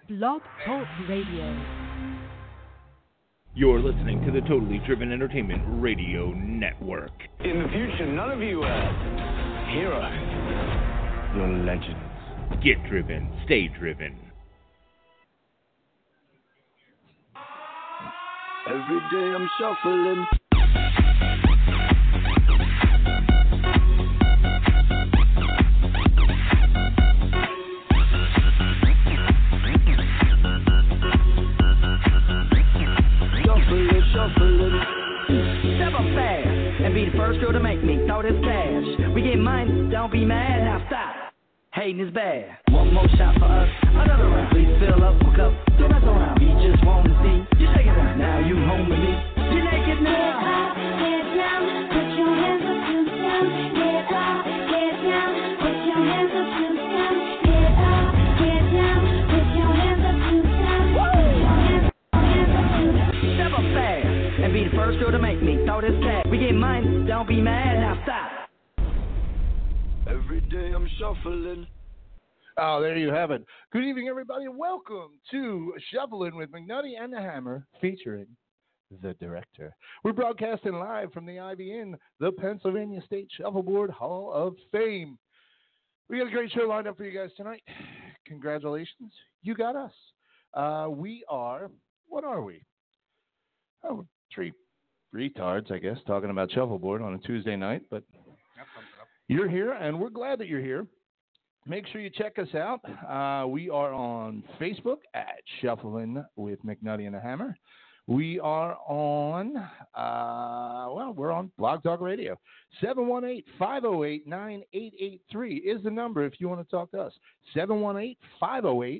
Blog Talk Radio. You're listening to the Totally Driven Entertainment Radio Network. In the future, none of you are heroes. You're legends. Get driven. Stay driven. Every day I'm shuffling. Step up fast and be the first girl to make me throw this cash. We get money, don't be mad, now stop. Hating is bad. One more shot for us, another round. Please fill up my cup, don't mess around. We just want to see you shake it out. Now you home with me, you naked now. Get down, put your hands up to the sun. Get up, get down, put your hands up to the sun. Get up, get down, put your hands up to the sun. Hands up to the sun. Step up fast and be the first girl to make me throw this cash. We get money, don't be mad, now stop. Every day I'm shuffling. Oh, there you have it. Good evening, everybody, and welcome to Shuffling with McNutty and the Hammer, featuring the director. We're broadcasting live from the IVN, the Pennsylvania State Shuffleboard Hall of Fame. We got a great show lined up for you guys tonight. Congratulations, you got us. We are, what are we? Oh, three retards, I guess, talking about shuffleboard on a Tuesday night, but you're here, and we're glad that you're here. Make sure you check us out. We are on Facebook at Shuffling with McNutty and the Hammer. We are on, we're on Blog Talk Radio. 718-508-9883 is the number if you want to talk to us. 718-508-9883.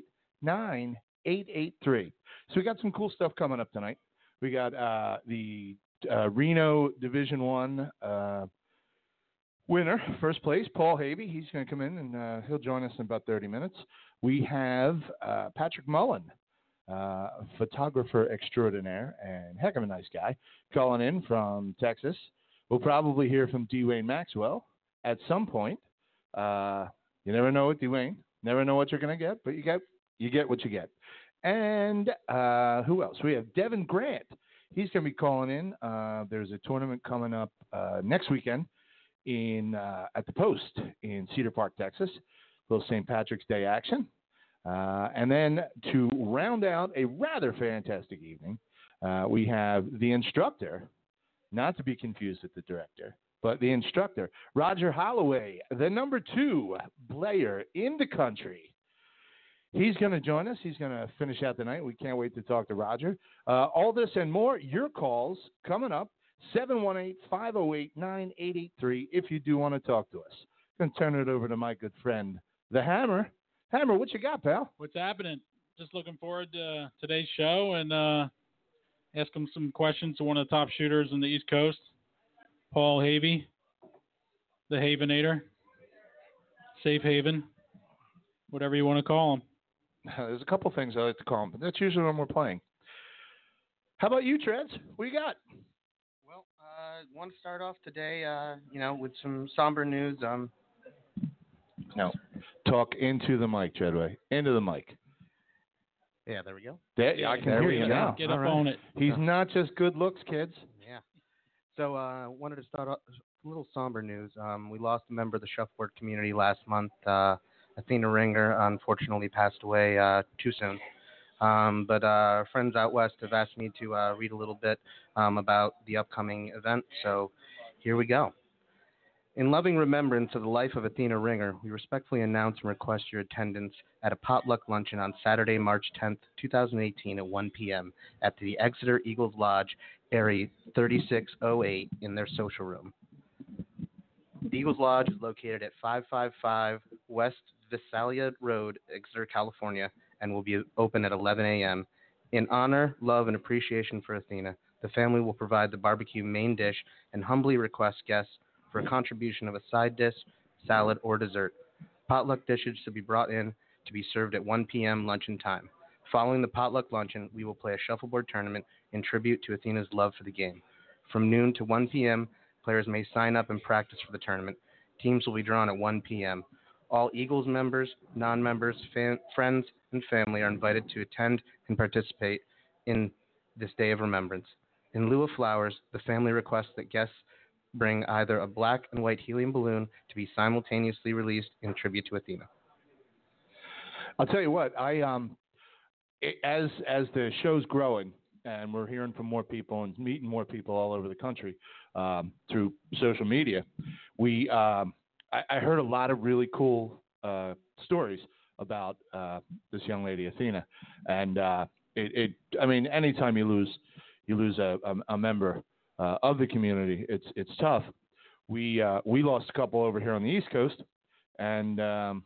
So we got some cool stuff coming up tonight. We got the Reno Division I winner, first place, Paul Havey. He's going to come in, and he'll join us in about 30 minutes. We have Patrick Mullen, photographer extraordinaire and heck of a nice guy, calling in from Texas. We'll probably hear from Dwayne Maxwell at some point. You never know with Dwayne. Never know what you're going to get, but you get what you get. And who else? We have Devin Grant. He's going to be calling in. There's a tournament coming up next weekend at the Post in Cedar Park, Texas. Little St. Patrick's Day action. And then to round out a rather fantastic evening, we have the instructor, not to be confused with the director, but the instructor, Roger Holloway, the number 2 player in the country. He's going to join us. He's going to finish out the night. We can't wait to talk to Roger. All this and more, your calls coming up. 718-508-9883 if you do want to talk to us. I'm going to turn it over to my good friend, the Hammer. Hammer, what you got, pal? What's happening? Just looking forward to today's show and ask him some questions to one of the top shooters in the East Coast, Paul Havey, the Havenator, Safe Haven, whatever you want to call him. There's a couple things I like to call him, but that's usually when we're playing. How about you, Treds? What do you got? Want to start off today, with some somber news. No. Talk into the mic, Treadway. Into the mic. Yeah, there we go. I can hear you now. Get up on it. He's not just good looks, kids. Yeah. So wanted to start off a little somber news. We lost a member of the shuffleboard community last month. Athena Ringer, unfortunately, passed away too soon. But friends out west have asked me to read a little bit about the upcoming event, so here we go. In loving remembrance of the life of Athena Ringer, we respectfully announce and request your attendance at a potluck luncheon on Saturday, March 10th, 2018 at 1 p.m. at the Exeter Eagles Lodge, Area 3608 in their social room. The Eagles Lodge is located at 555 West Visalia Road, Exeter, California, and will be open at 11 a.m. In honor, love, and appreciation for Athena, the family will provide the barbecue main dish and humbly request guests for a contribution of a side dish, salad, or dessert. Potluck dishes should be brought in to be served at 1 p.m. luncheon time. Following the potluck luncheon, we will play a shuffleboard tournament in tribute to Athena's love for the game. From noon to 1 p.m., players may sign up and practice for the tournament. Teams will be drawn at 1 p.m. All Eagles members, non-members, friends, and family are invited to attend and participate in this day of remembrance. In lieu of flowers, the family requests that guests bring either a black and white helium balloon to be simultaneously released in tribute to Athena. I'll tell you what, as the show's growing and we're hearing from more people and meeting more people all over the country through social media, I heard a lot of really cool stories about this young lady Athena, and I mean, anytime you lose a member of the community, it's tough. We lost a couple over here on the East Coast, and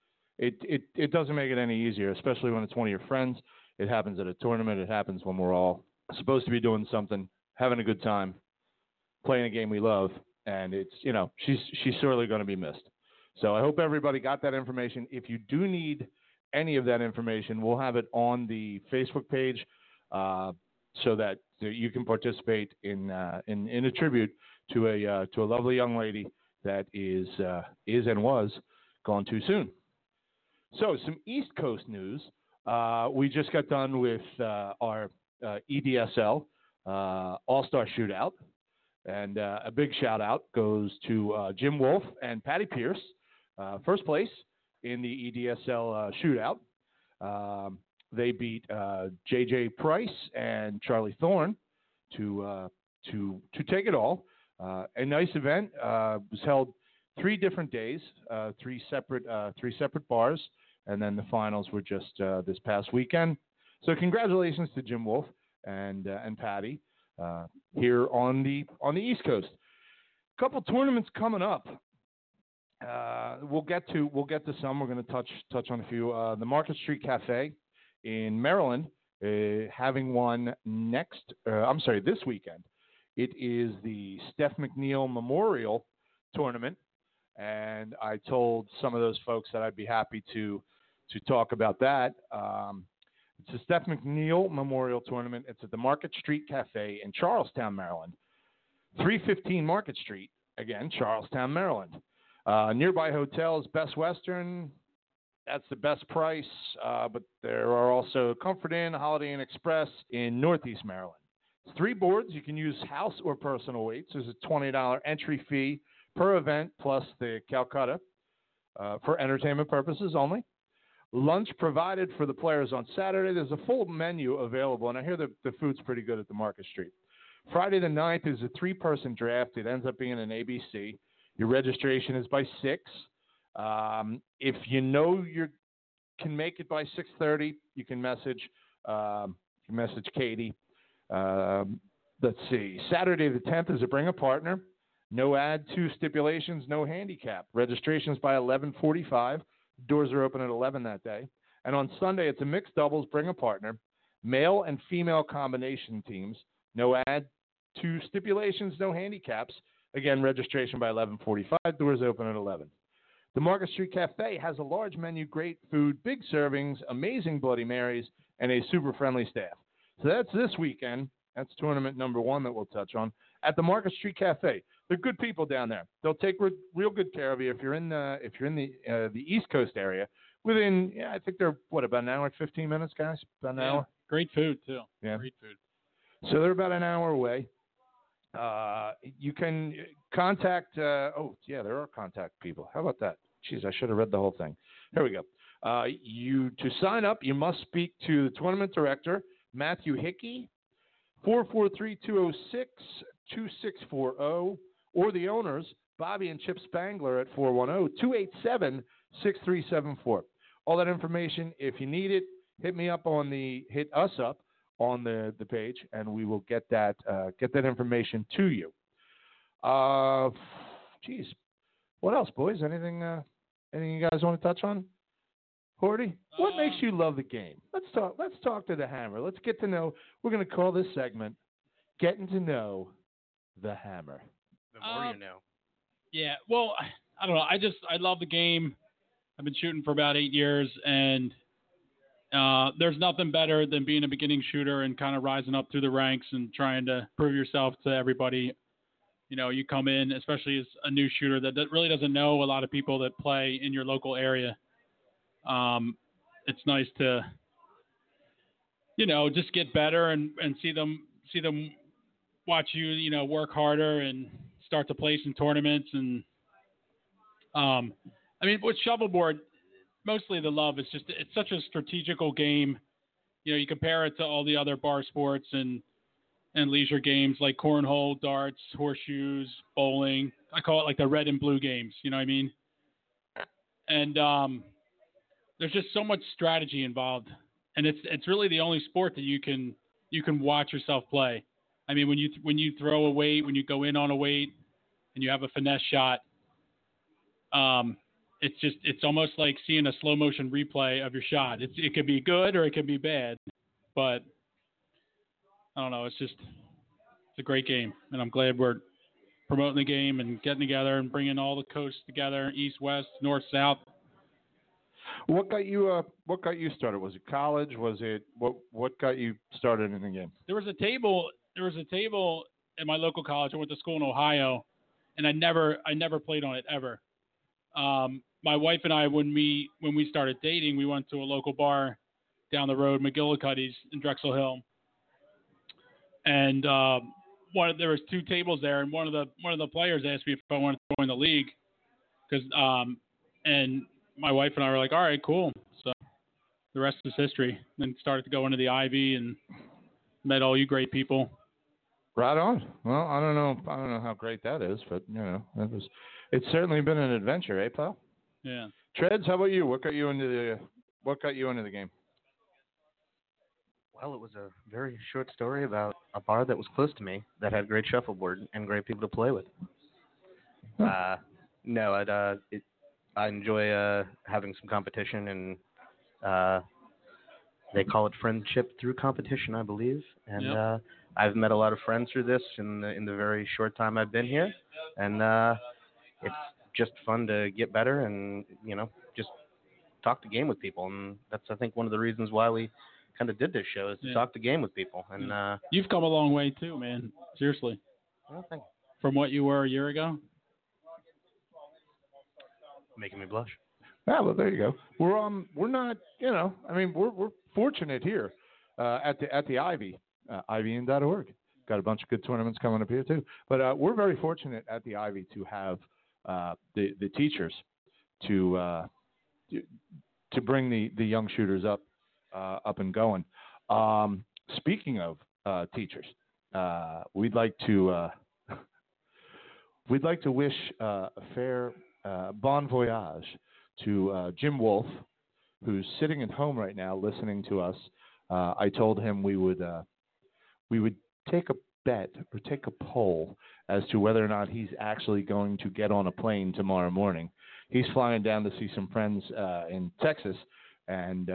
it doesn't make it any easier, especially when it's one of your friends. It happens at a tournament. It happens when we're all supposed to be doing something, having a good time, playing a game we love, and it's, you know, she's sorely going to be missed. So I hope everybody got that information. If you do need any of that information, we'll have it on the Facebook page so that you can participate in a tribute to a lovely young lady that is and was gone too soon. So some East Coast news. We just got done with our EDSL All-Star Shootout, and a big shout out goes to Jim Wolf and Patty Pierce, first place in the EDSL shootout. They beat JJ Price and Charlie Thorne to take it all. A nice event. Was held 3 different days, three separate bars, and then the finals were just this past weekend. So congratulations to Jim Wolf and Patty here on the East Coast. A couple tournaments coming up. We'll get to some. We're going to touch on a few. The Market Street Cafe in Maryland having one this weekend. It is the Steph McNeil Memorial Tournament, and I told some of those folks that I'd be happy to talk about that. It's the Steph McNeil Memorial Tournament. It's at the Market Street Cafe in Charlestown, Maryland. 315 Market Street, again, Charlestown, Maryland. Nearby hotels, Best Western, that's the best price, but there are also Comfort Inn, Holiday Inn Express in Northeast Maryland. It's 3 boards. You can use house or personal weights. There's a $20 entry fee per event, plus the Calcutta for entertainment purposes only. Lunch provided for the players on Saturday. There's a full menu available, and I hear the food's pretty good at the Market Street. Friday the 9th is a 3-person draft. It ends up being an ABC. Your registration is by 6. If you know you can make it by 6:30, you can message Katie. Let's see. Saturday the 10th is a bring a partner. No add, 2 stipulations, no handicap. Registration's by 11:45. Doors are open at 11 that day. And on Sunday, it's a mixed doubles, bring a partner. Male and female combination teams. No add, 2 stipulations, no handicaps. Again, registration by 11:45. Doors open at 11. The Market Street Cafe has a large menu, great food, big servings, amazing Bloody Marys, and a super friendly staff. So that's this weekend. That's tournament number 1 that we'll touch on at the Market Street Cafe. They're good people down there. They'll take real good care of you if you're in the East Coast area. Within, I think they're about an hour and 15 minutes, guys. About an hour. Great food too. Yeah. Great food. So they're about an hour away. You can contact. There are contact people. How about that? Jeez, I should have read the whole thing. Here we go. To sign up, you must speak to the tournament director, Matthew Hickey, 443-206-2640, or the owners, Bobby and Chip Spangler, at 410-287-6374. All that information, if you need it, hit us up on the page, and we will get that information to you. What else, boys? Anything you guys want to touch on? Horty, what makes you love the game? Let's talk to the Hammer. Let's get to know. We're going to call this segment "Getting to Know the Hammer." The more you know. Yeah. Well, I don't know. I love the game. I've been shooting for about 8 years, and there's nothing better than being a beginning shooter and kind of rising up through the ranks and trying to prove yourself to everybody. You know, you come in, especially as a new shooter that really doesn't know a lot of people that play in your local area. it's nice to, just get better and see them watch you, work harder and start to place in tournaments. And with shuffleboard, mostly the love is just it's such a strategical game. You compare it to all the other bar sports and leisure games like cornhole, darts, horseshoes, bowling. I call it like the red and blue games. You know what I mean? And there's just so much strategy involved, and it's really the only sport that you can watch yourself play. I mean, when you throw a weight, when you go in on a weight, and you have a finesse shot, it's almost like seeing a slow motion replay of your shot. It could be good or it could be bad, but I don't know. It's a great game, and I'm glad we're promoting the game and getting together and bringing all the coasts together, east, west, north, south. What got you started? Was it college? Was it what got you started in the game? There was a table at my local college. I went to school in Ohio, and I never played on it ever. My wife and I, when we started dating, we went to a local bar down the road, McGillicuddy's in Drexel Hill, and there was two tables there, and one of the players asked me if I wanted to join the league, and my wife and I were like, all right, cool. So the rest is history. Then started to go into the Ivy and met all you great people. Right on. Well, I don't know how great that is, but it's certainly been an adventure, eh, pal? Yeah. Treads, how about you? What got you into the game? Well, it was a very short story about a bar that was close to me that had great shuffleboard and great people to play with. Huh. I enjoy having some competition, and they call it friendship through competition, I believe. And Yep. I've met a lot of friends through this in the very short time I've been here, and it's just fun to get better and just talk the game with people. And that's, I think, one of the reasons why we kind of did this show is to talk the game with people. And you've come a long way too, man. Seriously. Well, thank you. From what you were a year ago. Making me blush. Yeah, well, there you go. We're not, we're fortunate here at the Ivy, IvyIn.org. Got a bunch of good tournaments coming up here too. But we're very fortunate at the Ivy to have the teachers to bring the young shooters up and going. Speaking of teachers, we'd like to wish a fair bon voyage to Jim Wolf, who's sitting at home right now listening to us. I told him we would take a bet or take a poll as to whether or not he's actually going to get on a plane tomorrow morning. He's flying down to see some friends in Texas, and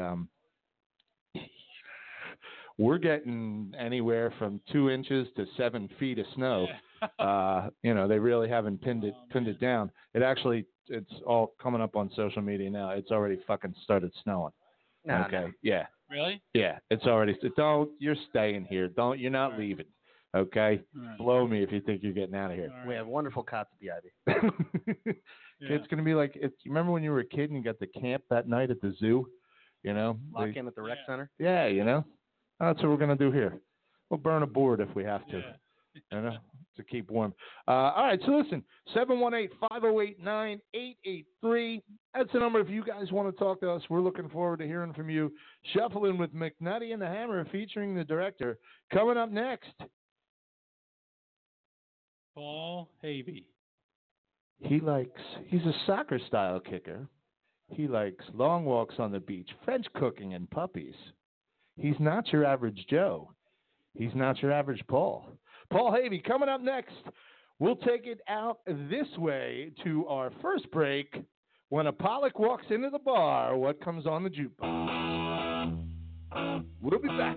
we're getting anywhere from 2 inches to 7 feet of snow. They really haven't pinned it down. It's all coming up on social media now. It's already fucking started snowing. No, okay. no. Yeah. Really? Yeah. It's already. You're staying here. You're not leaving. Okay. Right. Blow me if you think you're getting out of here. We have wonderful cots at the Ivy. It's gonna be like you remember when you were a kid and you got the camp that night at the zoo? Lock in at the rec center. Yeah. That's what we're gonna do here. We'll burn a board if we have to. To keep warm. All right, so listen, 718-508-9883. That's the number if you guys want to talk to us. We're looking forward to hearing from you. Shuffling with McNutty and the Hammer featuring the director. Coming up next, Paul Havey. He's a soccer-style kicker. He likes long walks on the beach, French cooking, and puppies. He's not your average Joe. He's not your average Paul. Paul Havey coming up next. We'll take it out this way to our first break. When a Pollock walks into the bar, what comes on the jukebox? We'll be back.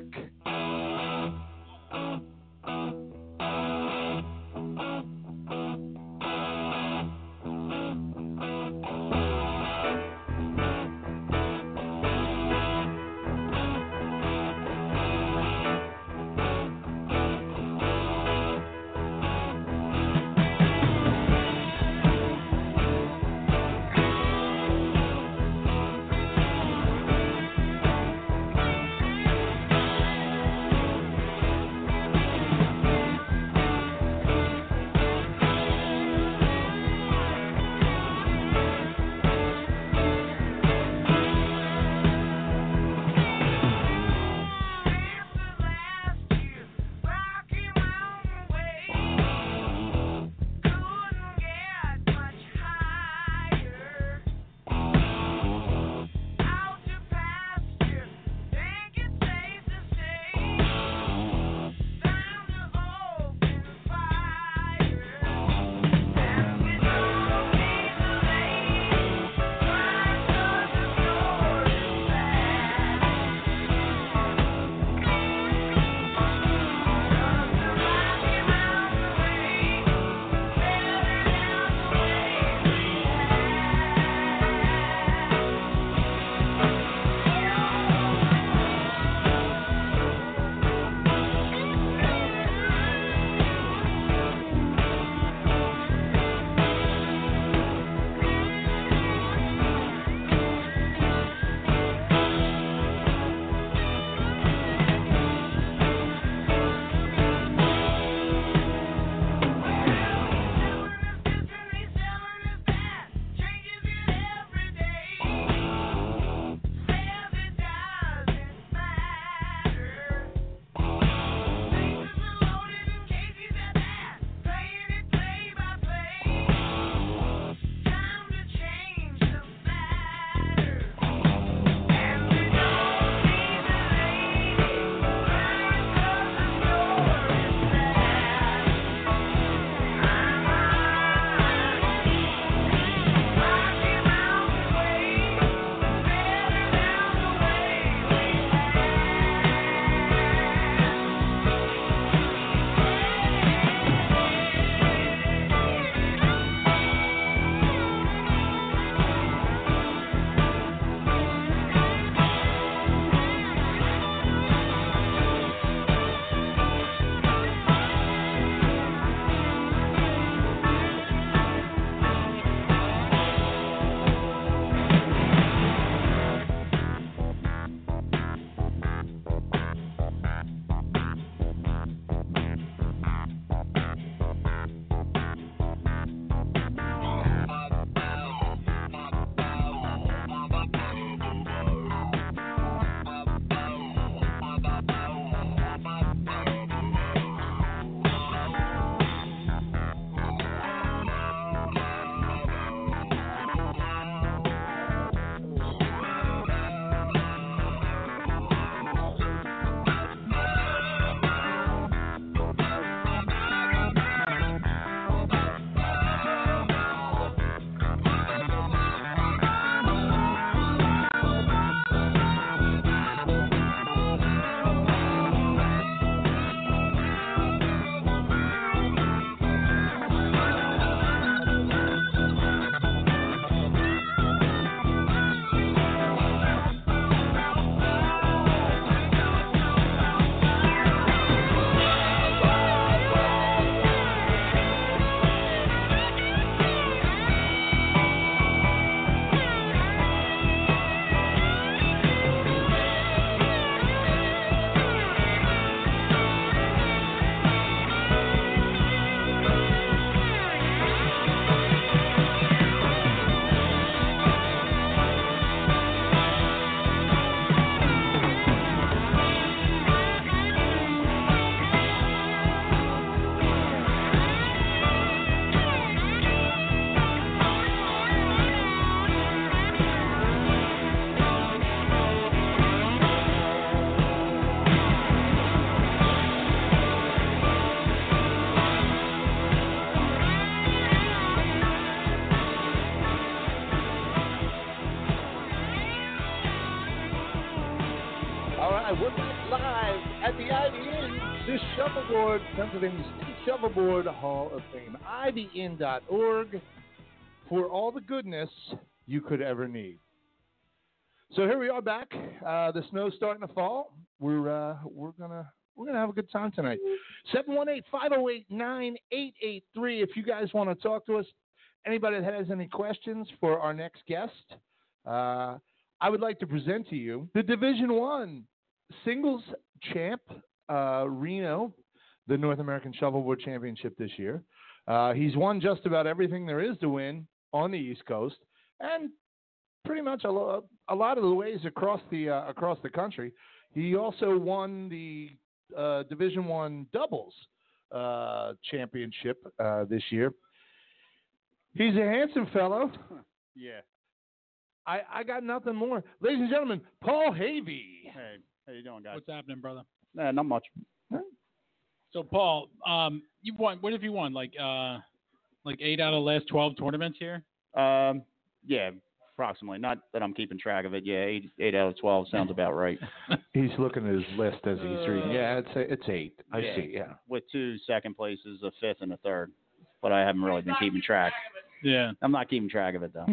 All right, we're back live at the IBN, the Shuffleboard, Pennsylvania State Shuffleboard Hall of Fame, IBN.org, for all the goodness you could ever need. So here we are back. The snow's starting to fall. We're gonna have a good time tonight. 718-508-9883. If you guys want to talk to us, anybody that has any questions for our next guest, I would like to present to you the Division I singles champ, Reno, the North American Shuffleboard Championship this year. He's won just about everything there is to win on the East Coast, and pretty much a lot of the ways across the country. He also won the Division I doubles championship this year. He's a handsome fellow. Yeah. I got nothing more. Ladies and gentlemen, Paul Havey. Hey, how you doing, guys? What's happening, brother? Not much. So, Paul, you've won. What have you won? Like 8 out of the last 12 tournaments here? Yeah, approximately. Not that I'm keeping track of it. Yeah, 8 out of 12 sounds about right. He's looking at his list as he's reading. Yeah, it's 8. I see. Yeah, with 2 second places, a 5th, and a 3rd. But I haven't really been keeping track. Yeah, I'm not keeping track of it though.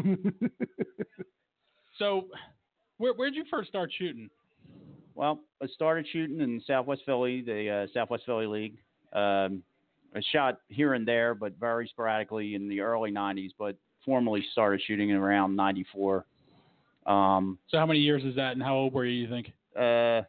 So, where'd you first start shooting? Well, I started shooting in Southwest Philly, the Southwest Philly League. I shot here and there, but very sporadically in the early 90s, but formally started shooting in around 94. So how many years is that, and how old were you think? I'm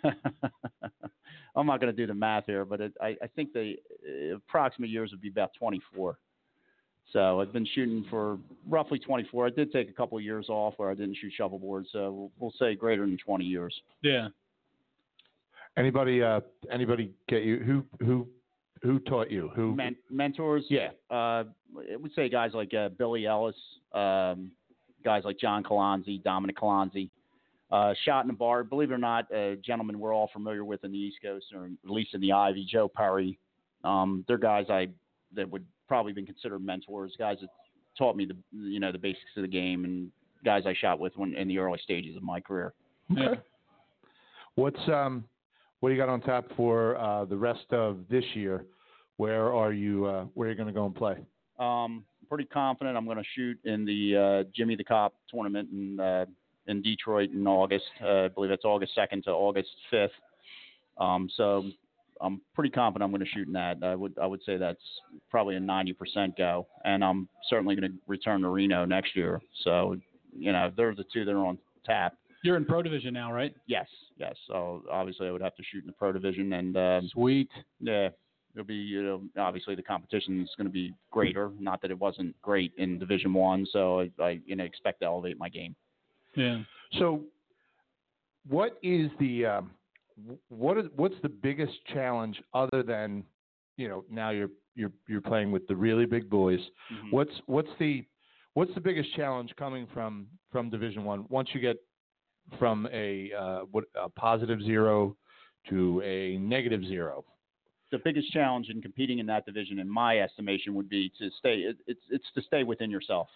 not going to do the math here, but I think the approximate years would be about 24. So I've been shooting for roughly 24. I did take a couple of years off where I didn't shoot shuffleboard, so we'll say greater than 20 years. Yeah. Anybody get you? Who taught you? Who mentors? Yeah. I would say guys like Billy Ellis, guys like John Colonzi, Dominic Colonzi. Shot in the bar. Believe it or not, gentlemen we're all familiar with in the East Coast, or at least in the Ivy. Joe Perry. They're guys that would probably been considered mentors, guys that taught me the basics of the game, and guys I shot with in the early stages of my career. Okay. What do you got on tap for the rest of this year? Where are you going to go and play? Pretty confident I'm going to shoot in the Jimmy the Cop tournament in Detroit in August. I believe it's August 2nd to August 5th. So I'm pretty confident I'm going to shoot in that. I would say that's probably a 90% go, and I'm certainly going to return to Reno next year. So, they're the two that are on tap. You're in Pro Division now, right? Yes. So obviously I would have to shoot in the Pro Division, and sweet. Yeah, it'll be obviously the competition is going to be greater. Not that it wasn't great in Division I, so I expect to elevate my game. Yeah. So, what is the what's the biggest challenge other than now you're playing with the really big boys? Mm-hmm. What's the biggest challenge coming from Division I once you get from a positive 0 to a negative 0? The biggest challenge in competing in that division, in my estimation, would be to stay. It's to stay within yourself.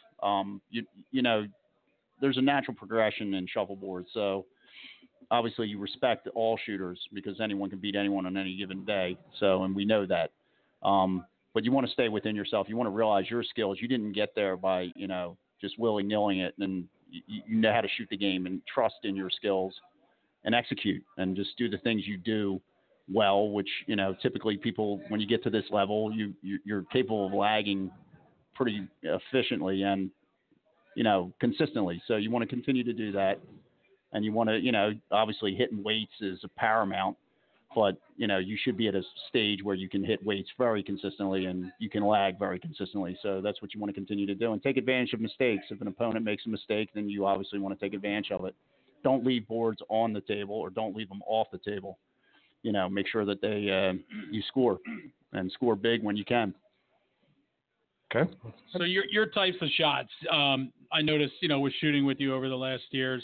There's a natural progression in shuffleboard, so obviously you respect all shooters because anyone can beat anyone on any given day. So, and we know that. But you want to stay within yourself. You want to realize your skills. You didn't get there by just willy-nilly it, and you know how to shoot the game and trust in your skills and execute and just do the things you do well, which, typically people, when you get to this level, you're capable of lagging pretty efficiently and, consistently. So you want to continue to do that. And you want to, obviously hitting weights is a paramount, but, you should be at a stage where you can hit weights very consistently and you can lag very consistently. So that's what you want to continue to do and take advantage of mistakes. If an opponent makes a mistake, then you obviously want to take advantage of it. Don't leave boards on the table or don't leave them off the table. Make sure that you score and score big when you can. Okay. So your types of shots, I noticed, with shooting with you over the last years,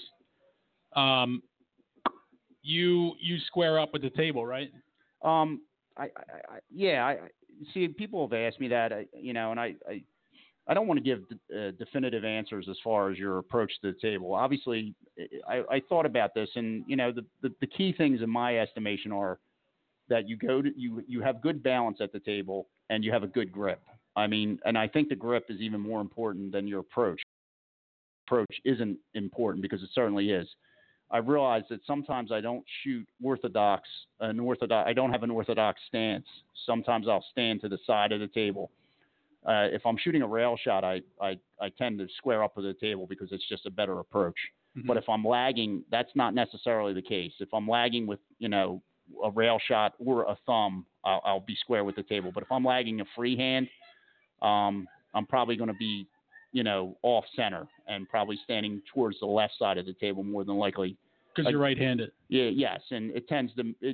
you square up with the table, right? I see people have asked me that, and I don't want to give definitive answers as far as your approach to the table. Obviously, I thought about this, and the key things in my estimation are that you have good balance at the table and you have a good grip. I mean, and I think the grip is even more important than your approach. Approach isn't important because it certainly is. I realize that sometimes I don't shoot orthodox. I don't have an orthodox stance. Sometimes I'll stand to the side of the table. If I'm shooting a rail shot, I tend to square up with the table because it's just a better approach. Mm-hmm. But if I'm lagging, that's not necessarily the case. If I'm lagging with a rail shot or a thumb, I'll be square with the table. But if I'm lagging a freehand, I'm probably going to be off center and probably standing towards the left side of the table more than likely. Because you're right-handed. Yeah, yes, and it tends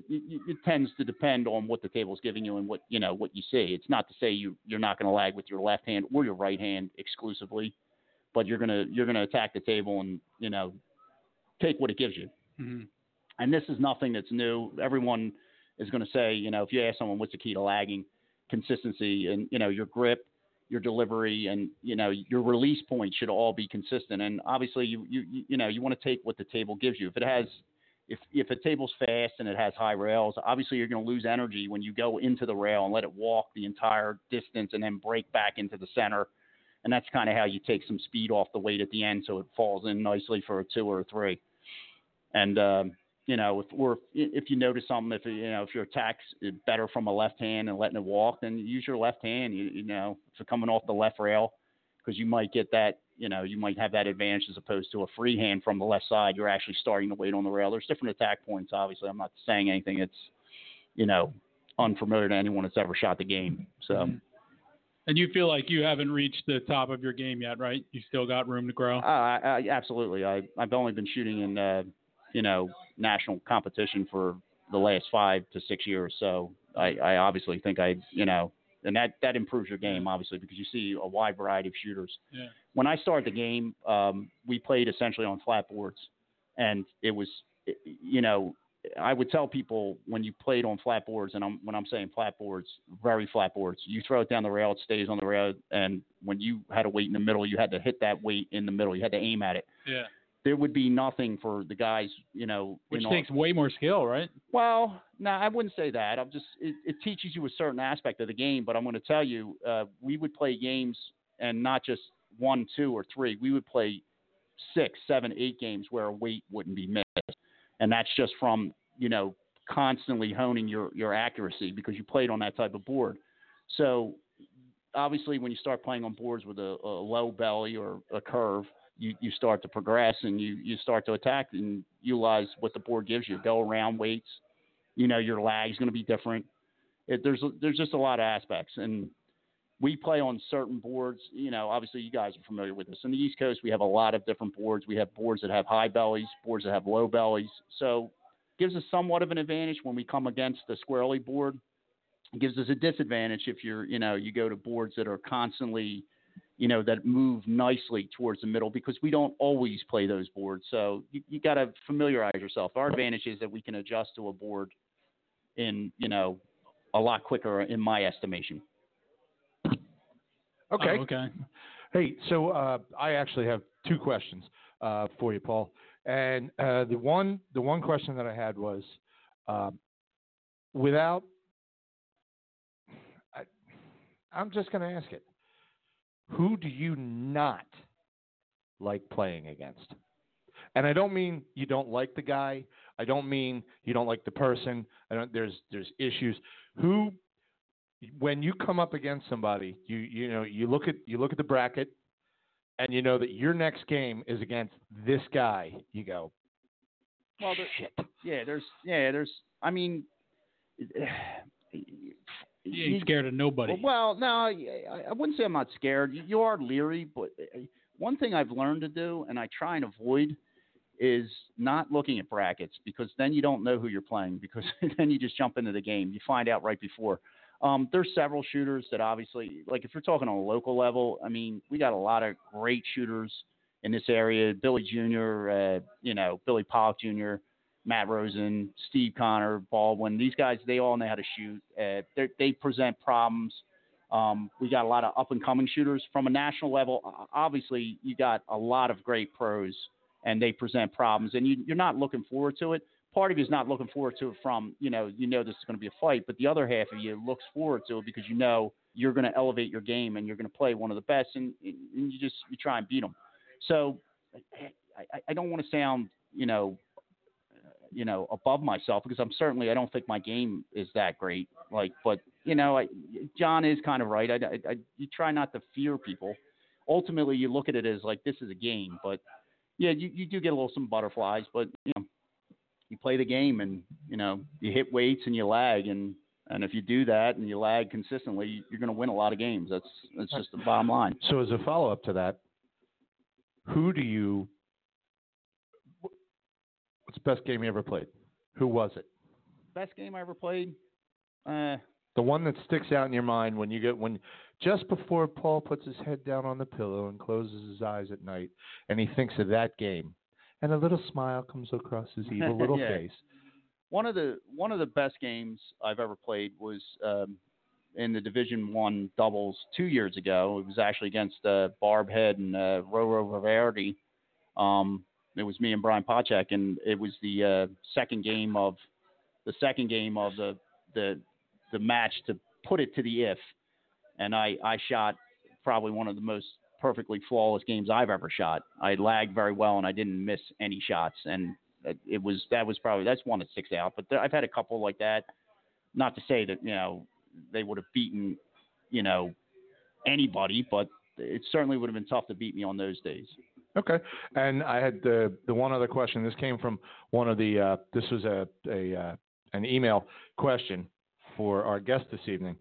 to depend on what the table's giving you and what you see. It's not to say you're not going to lag with your left hand or your right hand exclusively, but you're gonna attack the table and take what it gives you. Mm-hmm. And this is nothing that's new. Everyone is going to say, if you ask someone what's the key to lagging, consistency and your grip, your delivery, and your release point should all be consistent. And obviously, you want to take what the table gives you. If a table's fast and it has high rails, obviously you're going to lose energy when you go into the rail and let it walk the entire distance and then break back into the center. And that's kind of how you take some speed off the weight at the end, so it falls in nicely for a 2 or a 3. And if you notice something, if your attack's better from a left hand and letting it walk, then use your left hand. If you're coming off the left rail, because you might get that, you might have that advantage as opposed to a free hand from the left side. You're actually starting to wait on the rail. There's different attack points. Obviously, I'm not saying anything that's unfamiliar to anyone that's ever shot the game. So. Mm-hmm. And you feel like you haven't reached the top of your game yet, right? You still got room to grow. Absolutely. I've only been shooting in national competition for the last 5 to 6 years. So I obviously think and that improves your game, obviously, because you see a wide variety of shooters. Yeah. When I started the game, we played essentially on flat boards, and it was, I would tell people when you played on flat boards, and when I'm saying flat boards, very flat boards, you throw it down the rail, it stays on the rail, and when you had a weight in the middle, you had to hit that weight in the middle. You had to aim at it. Yeah. There would be nothing for the guys, Which takes way more skill, right? Well, no, I wouldn't say that. It teaches you a certain aspect of the game, but I'm going to tell you, we would play games and not just 1, 2, or 3. We would play 6, 7, 8 games where a weight wouldn't be missed. And that's just from, constantly honing your accuracy because you played on that type of board. So obviously when you start playing on boards with a low belly or a curve, you start to progress and you start to attack and utilize what the board gives you. Go around weights, your lag is going to be different. There's just a lot of aspects, and we play on certain boards. Obviously you guys are familiar with this. On the East Coast, we have a lot of different boards. We have boards that have high bellies, boards that have low bellies. So it gives us somewhat of an advantage when we come against the squarely board. It gives us a disadvantage if you go to boards that are constantly that move nicely towards the middle because we don't always play those boards. So you got to familiarize yourself. Our advantage is that we can adjust to a board in, a lot quicker in my estimation. Okay. Oh, okay. Hey, so I actually have 2 questions for you, Paul. And the one question that I had was I'm just going to ask it. Who do you not like playing against? And I don't mean you don't like the guy. I don't mean you don't like the person. There's issues. When you come up against somebody, you look at the bracket, and you know that your next game is against this guy. You go, well, shit. Yeah, there's. I mean. You ain't scared of nobody. Well, no, I wouldn't say I'm not scared. You are leery, but one thing I've learned to do, and I try and avoid, is not looking at brackets because then you don't know who you're playing because then you just jump into the game. You find out right before. There's several shooters that obviously, like if you're talking on a local level, I mean, we got a lot of great shooters in this area. Billy Jr., Billy Pollock Jr., Matt Rosen, Steve Connor, Baldwin. These guys, they all know how to shoot. They present problems We got a lot of up-and-coming shooters. From a national level, obviously, you got a lot of great pros, and they present problems, and you're not looking forward to it. Part of you is not looking forward to it from, you know this is going to be a fight, but the other half of you looks forward to it because you know you're going to elevate your game and you're going to play one of the best, and you try and beat them. So I don't want to sound, above myself because I don't think my game is that great. But John is kind of right. You try not to fear people. Ultimately, you look at it as like this is a game, but yeah, you do get some butterflies, but you play the game and you hit weights and you lag, and if you do that and you lag consistently, you're going to win a lot of games. That's just the bottom line. So as a follow up to that, what's the best game you ever played? Who was it? Best game I ever played? The one that sticks out in your mind when just before Paul puts his head down on the pillow and closes his eyes at night, and he thinks of that game, and a little smile comes across his evil little face. One of the best games I've ever played was in the Division I doubles 2 years ago. It was actually against Barb Head and Roro Riverdi. It was me and Brian Pochak, and it was the second game of the match to put it to the if. And I shot probably one of the most perfectly flawless games I've ever shot. I lagged very well and I didn't miss any shots, and that's one that sticks out. But I've had a couple like that. Not to say that they would have beaten anybody, but it certainly would have been tough to beat me on those days. Okay, and I had the one other question. This came from one of the. This was an email question for our guest this evening.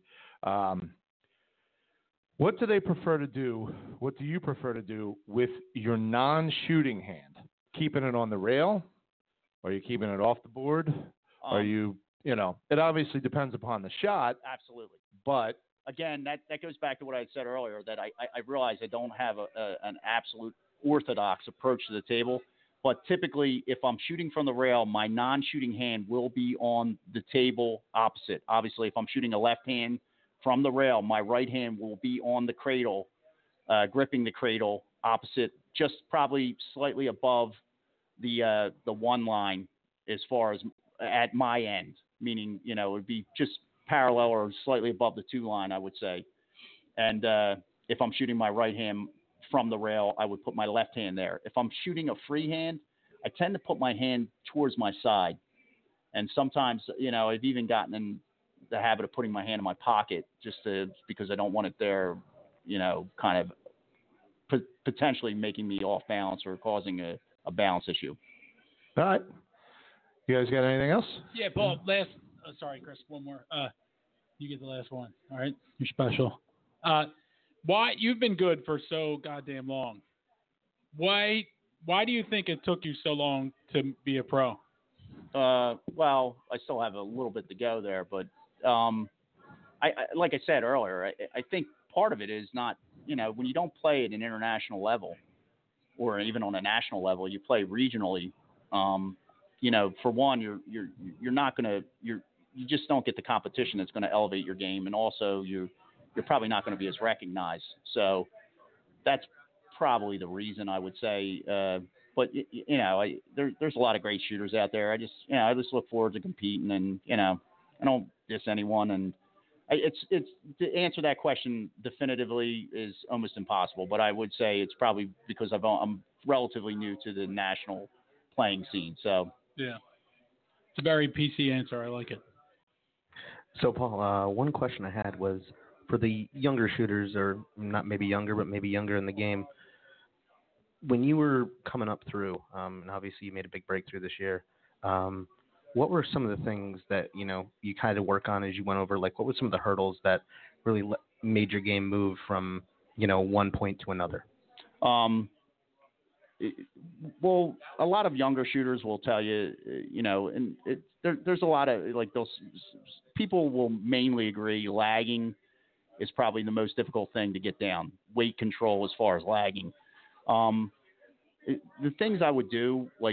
What do they prefer to do? What do you prefer to do with your non-shooting hand? Keeping it on the rail? Are you keeping it off the board? Are you, it obviously depends upon the shot. Absolutely. But again, that goes back to what I said earlier, that I realize I don't have an absolute orthodox approach to the table. But typically, if I'm shooting from the rail, my non-shooting hand will be on the table opposite. Obviously, if I'm shooting a left hand from the rail, my right hand will be on the cradle, gripping the cradle opposite, just probably slightly above the one line as far as at my end, meaning, it would be just parallel or slightly above the two line, I would say. And if I'm shooting my right hand from the rail, I would put my left hand there. If I'm shooting a free hand, I tend to put my hand towards my side. And sometimes, I've even gotten in the habit of putting my hand in my pocket because I don't want it there, kind of potentially making me off balance or causing a balance issue. All right. You guys got anything else? Yeah, Paul, sorry, Chris, one more. You get the last one. All right. You're special. Why you've been good for so goddamn long. Why do you think it took you so long to be a pro? Well, I still have a little bit to go there, but I like I said earlier, I think part of it is not, when you don't play at an international level or even on a national level, you play regionally. For one, you're not going to you just don't get the competition that's going to elevate your game, and also you're probably not going to be as recognized. So that's probably the reason, I would say. But there's a lot of great shooters out there. I just look forward to competing, and I don't diss anyone. And it's to answer that question definitively is almost impossible. But I would say it's probably because I'm relatively new to the national playing scene. So yeah, it's a very PC answer. I like it. So Paul, one question I had was for the younger shooters, or not maybe younger, but maybe younger in the game. When you were coming up through, and obviously you made a big breakthrough this year, what were some of the things that, you kind of work on as you went over? Like, what were some of the hurdles that really made your game move from, one point to another? Well, a lot of younger shooters will tell you, and there's a lot of, like, those people will mainly agree lagging is probably the most difficult thing to get down. Weight control as far as lagging. The things I would do, like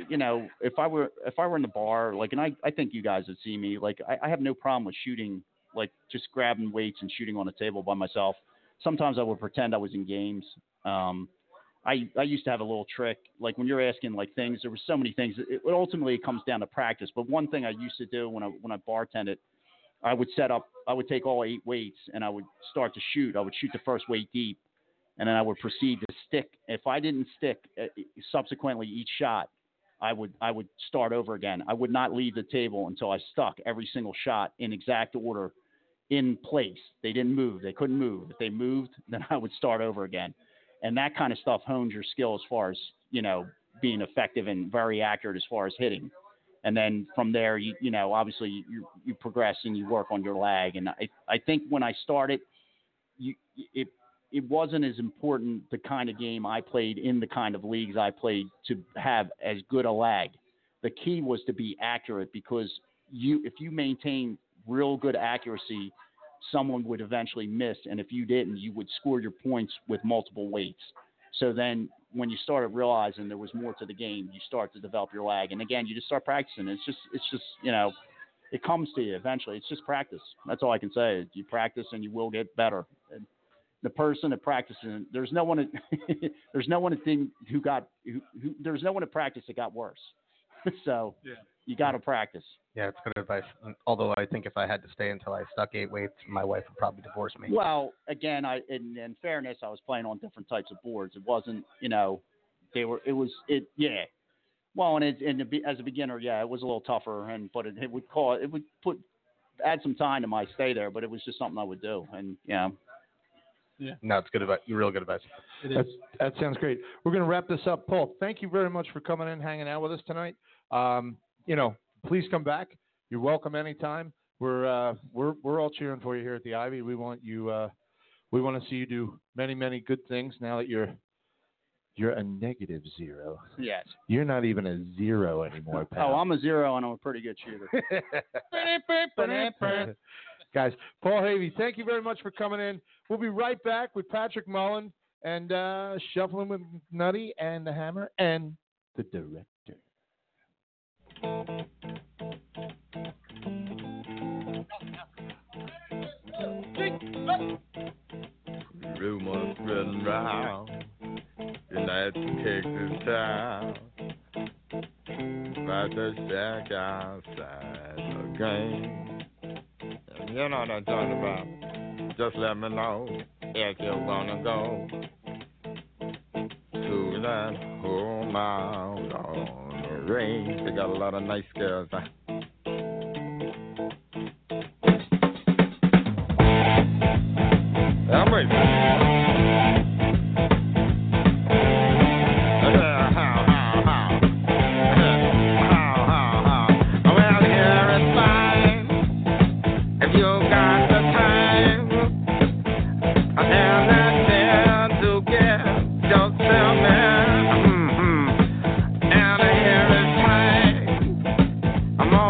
if I were in the bar, like, and I think you guys would see me, like, I have no problem with shooting like just grabbing weights and shooting on a table by myself. Sometimes I would pretend I was in games. I used to have a little trick, like when you're asking like things, there were so many things. Ultimately, it comes down to practice. But one thing I used to do when I bartended, I would take all 8 weights and I would start to shoot. I would shoot the first weight deep, and then I would proceed to stick. If I didn't stick subsequently each shot, I would start over again. I would not leave the table until I stuck every single shot in exact order in place. They didn't move. They couldn't move. If they moved, then I would start over again. And that kind of stuff hones your skill as far as, being effective and very accurate as far as hitting. And then from there, obviously you progress and you work on your lag. And I think when I started, it wasn't as important the kind of game I played in the kind of leagues I played to have as good a lag. The key was to be accurate, because if you maintain real good accuracy, someone would eventually miss. And if you didn't, you would score your points with multiple weights. So then when you started realizing there was more to the game, you start to develop your lag. And again, you just start practicing. It's just, it comes to you eventually. It's just practice. That's all I can say. You practice and you will get better. And the person that practices, there's no one at practice that got worse. So you got to practice. Yeah, it's good advice. Although I think if I had to stay until I stuck 8 weights, my wife would probably divorce me. Well, again, in fairness, I was playing on different types of boards. It wasn't, Well, and as a beginner, it was a little tougher, but it would add some time to my stay there. But it was just something I would do, and Yeah. No, it's good advice. Real good advice. That sounds great. We're going to wrap this up. Paul, thank you very much for coming in, hanging out with us tonight. Please come back. You're welcome anytime. We're all cheering for you here at the Ivy. We want you. We want to see you do many, many good things. Now that you're a -0. Yes. You're not even a 0 anymore, pal. Oh, I'm a 0 and I'm a pretty good shooter. Guys, Paul Havey, thank you very much for coming in. We'll be right back with Patrick Mullen and Shuffling with Nutty and the Hammer and the Director. Rumors spreading round United Texas town about the shack outside the game. And you know what I'm talking about. Just let me know if you're gonna go to that home out on the range. They got a lot of nice girls. I'm ready. I'm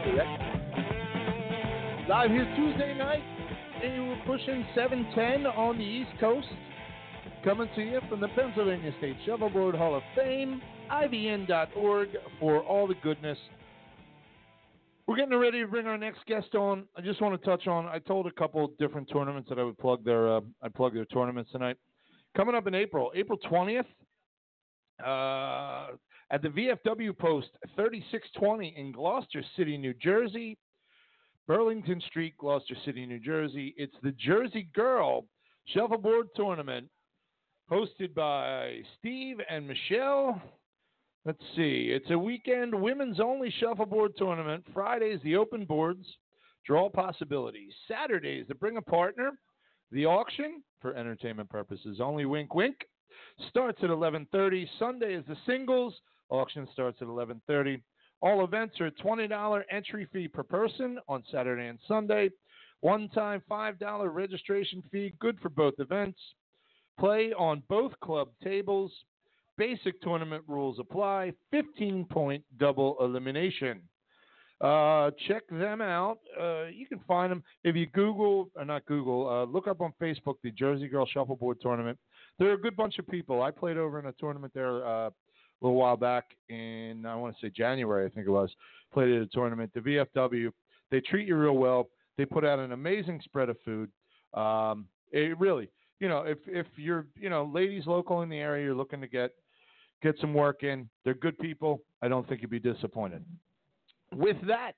Live here Tuesday night. And we're pushing 7:10 on the East Coast. Coming to you from the Pennsylvania State Shuffleboard Hall of Fame, IVN.org for all the goodness. We're getting ready to bring our next guest on. I just want to touch on, I told a couple of different tournaments that I would plug their tournaments tonight. Coming up in April 20th, at the VFW Post 3620 in Gloucester City, New Jersey, Burlington Street, Gloucester City, New Jersey. It's the Jersey Girl Shuffleboard Tournament hosted by Steve and Michelle. Let's see. It's a weekend women's only shuffleboard tournament. Fridays, the open boards, draw possibilities. Saturdays, the bring a partner. The auction, for entertainment purposes only, wink, wink, starts at 11:30. Sunday is the singles. Auction starts at 11:30. All events are $20 entry fee per person on Saturday and Sunday. One-time $5 registration fee, good for both events. Play on both club tables. Basic tournament rules apply. 15-point double elimination. Check them out. You can find them if you look up on Facebook the Jersey Girl Shuffleboard Tournament. They're a good bunch of people. I played over in a tournament there a little while back in, I want to say January, I think it was. Played at a tournament. The VFW, they treat you real well. They put out an amazing spread of food. It really, if you're, ladies local in the area, you're looking to get some work in. They're good people. I don't think you'd be disappointed. With that,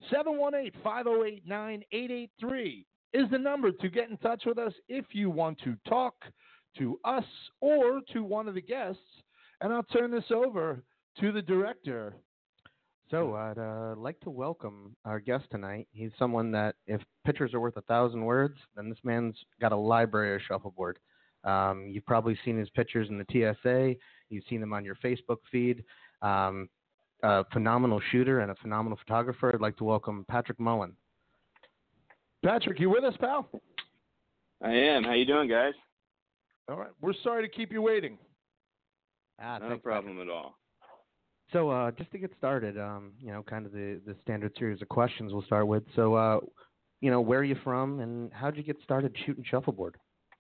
718-508-9883 is the number to get in touch with us if you want to talk to us or to one of the guests. And I'll turn this over to the director. So I'd like to welcome our guest tonight. He's someone that, if pictures are worth 1,000 words, then this man's got a library of shuffleboard. You've probably seen his pictures in the TSA. You've seen them on your Facebook feed. A phenomenal shooter and a phenomenal photographer. I'd like to welcome Patrick Mullen. Patrick, you with us, pal? I am. How you doing, guys? All right. We're sorry to keep you waiting. No problem at all. So just to get started, kind of the standard series of questions we'll start with. So, where are you from and how'd you get started shooting shuffleboard?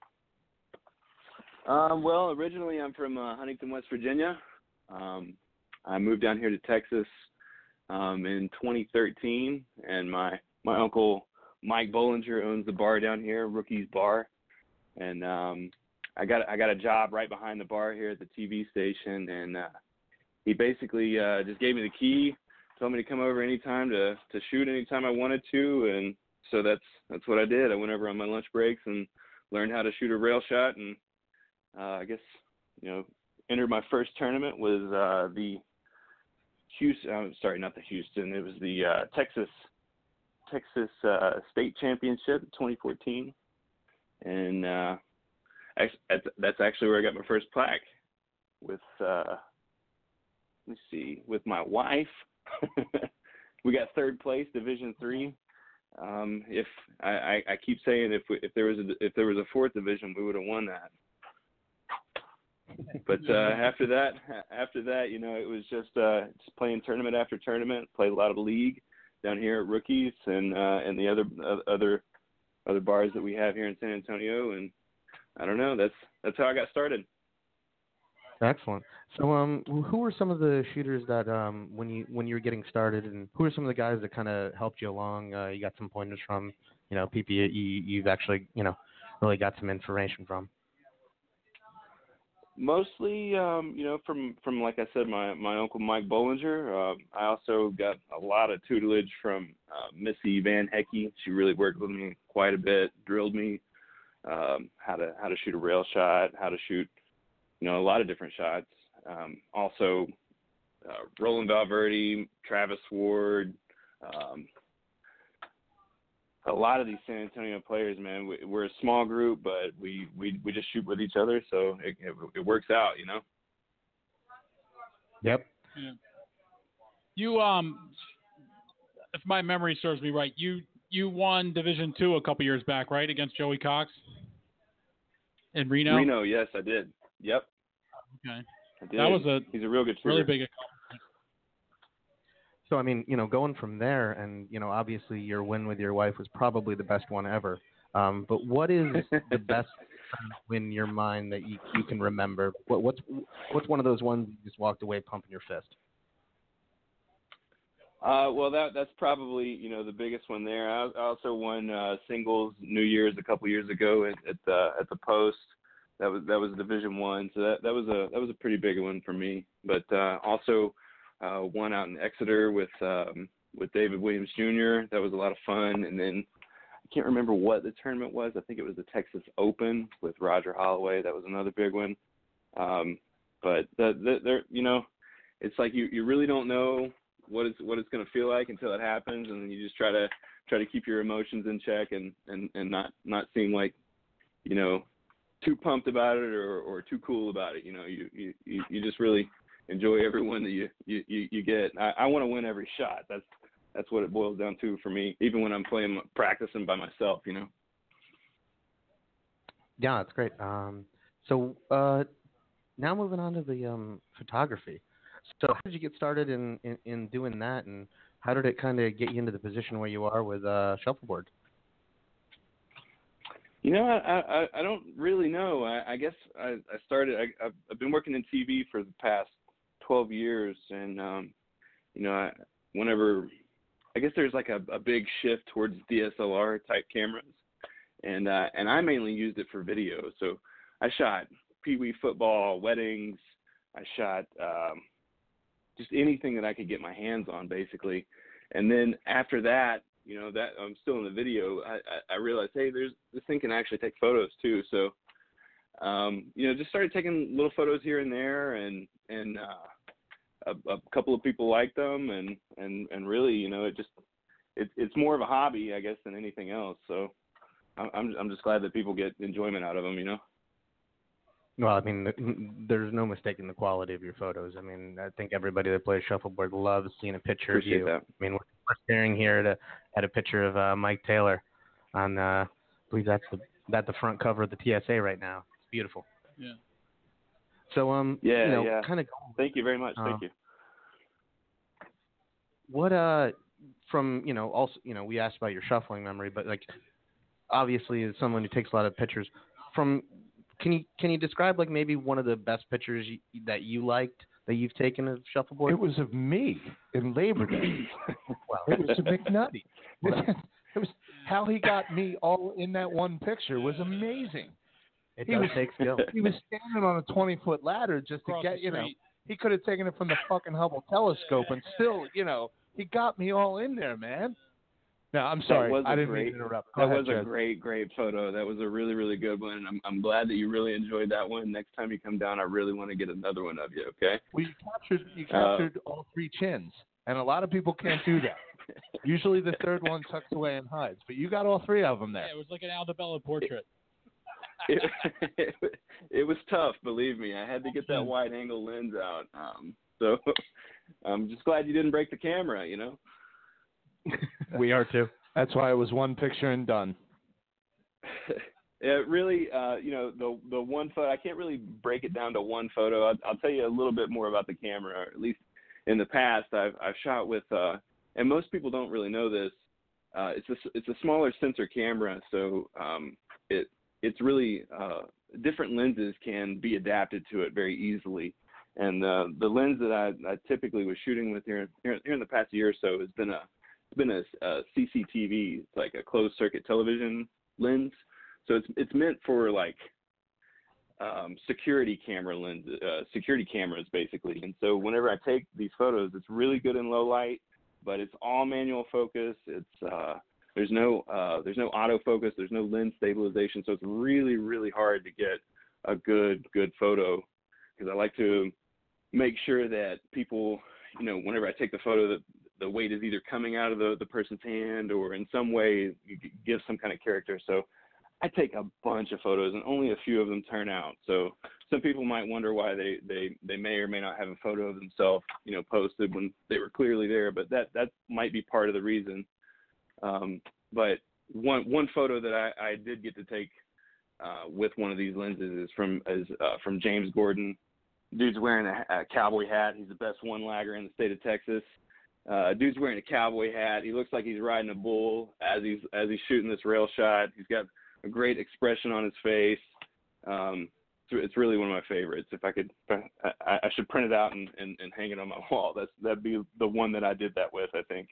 Well, originally I'm from Huntington, West Virginia. I moved down here to Texas in 2013, and my uncle Mike Bollinger owns the bar down here, Rookie's Bar, and I got a job right behind the bar here at the TV station, and he basically just gave me the key, told me to come over anytime to shoot anytime I wanted to, and so that's what I did. I went over on my lunch breaks and learned how to shoot a rail shot, and I guess entered my first tournament was the Houston. Sorry, not the Houston. It was the Texas State Championship 2014, and that's actually where I got my first plaque with. Let me see, with my wife. We got third place, Division III. If I keep saying if there was a fourth division, we would have won that. But after that, it was just playing tournament after tournament. Played a lot of league down here at Rookies and the other bars that we have here in San Antonio. And I don't know. That's how I got started. Excellent. So, who were some of the shooters that when you were getting started, and who are some of the guys that kind of helped you along? You got some pointers from, people you've actually, really got some information from. Mostly, from like I said, my uncle Mike Bollinger. I also got a lot of tutelage from Missy Van Hecky. She really worked with me quite a bit, drilled me how to shoot a rail shot, how to shoot, a lot of different shots. Also, Roland Valverde, Travis Ward, a lot of these San Antonio players, man. We're a small group, but we just shoot with each other, so it works out, Yep. Yeah. You if my memory serves me right, you won Division II a couple years back, right, against Joey Cox in Reno? Reno, yes, I did. Yep. Okay. I did. That was he's a real good shooter. Really big accomplishment. So, I mean, going from there and, obviously your win with your wife was probably the best one ever. But what is the best win in your mind that you can remember? What's one of those ones you just walked away pumping your fist? Well, that's probably, the biggest one there. I also won singles New Year's a couple years ago at the Post. That was Division I, so that was a pretty big one for me. But also won out in Exeter with David Williams Jr. That was a lot of fun. And then I can't remember what the tournament was. I think it was the Texas Open with Roger Holloway. That was another big one. But there, it's like you really don't know what it's going to feel like until it happens, and you just try to keep your emotions in check and not seem like too pumped about it or too cool about it. You just really enjoy every one that you get. I want to win every shot. That's what it boils down to for me, even when I'm practicing by myself. Yeah, that's great. So now moving on to the photography. So how did you get started in doing that, and how did it kind of get you into the position where you are with Shuffleboard? I don't really know. I guess I started. I've been working in TV for the past 12 years, and whenever I guess there's like a big shift towards DSLR type cameras, and I mainly used it for video. So I shot Pee-wee football, weddings. I shot just anything that I could get my hands on, basically. And then after that, that I'm still in the video, I realized, hey, this thing can actually take photos too. So, just started taking little photos here and there, and a couple of people liked them, and really, it's more of a hobby, I guess, than anything else. So, I'm just glad that people get enjoyment out of them, Well, I mean, there's no mistaking the quality of your photos. I mean, I think everybody that plays Shuffleboard loves seeing a picture Appreciate of you. that. I mean, we're staring here at a picture of Mike Taylor on, I believe that's the front cover of the TSA right now. It's beautiful. Yeah. So, yeah. kind of. Thank you very much. Thank you. What from also we asked about your shuffling memory, but like obviously as someone who takes a lot of pictures, can you describe like maybe one of the best pictures that you liked that you've taken of Shuffleboard? It was of me in Labor Day. Well, it was of McNutty. It was how he got me all in that one picture was amazing. It does take skill. He was standing on a 20-foot ladder just to get, he could have taken it from the fucking Hubble telescope and still, he got me all in there, man. No, I'm sorry. I didn't mean to interrupt. That was a great photo. That was a really, really good one. And I'm glad that you really enjoyed that one. Next time you come down, I really want to get another one of you, okay? Well, you captured all three chins, and a lot of people can't do that. Usually the third one tucks away and hides, but you got all three of them there. Yeah, it was like an Aldabella portrait. It was tough, believe me. I had to get that wide angle lens out. So I'm just glad you didn't break the camera, We are too. That's why it was one picture and done. It really, the one photo, I can't really break it down to one photo. I'll tell you a little bit more about the camera. At least in the past, I've shot with, and most people don't really know this. It's a smaller sensor camera, so it's really different lenses can be adapted to it very easily. And the lens that I typically was shooting with here in the past year or so has been a CCTV. It's like a closed circuit television lens. So it's meant for like security cameras basically. And so whenever I take these photos, it's really good in low light, but it's all manual focus. It's there's no autofocus. There's no lens stabilization. So it's really, really hard to get a good photo, because I like to make sure that people, whenever I take the photo, that the weight is either coming out of the person's hand or in some way you give some kind of character. So I take a bunch of photos and only a few of them turn out. So some people might wonder why they may or may not have a photo of themselves, posted when they were clearly there, but that might be part of the reason. But one photo that I did get to take with one of these lenses is from James Gordon. Dude's wearing a cowboy hat. He's the best one-lagger in the state of Texas. Dude's wearing a cowboy hat. He looks like he's riding a bull as he's shooting this rail shot. He's got a great expression on his face. It's really one of my favorites. If I should print it out and hang it on my wall. That'd be the one that I did that with, I think.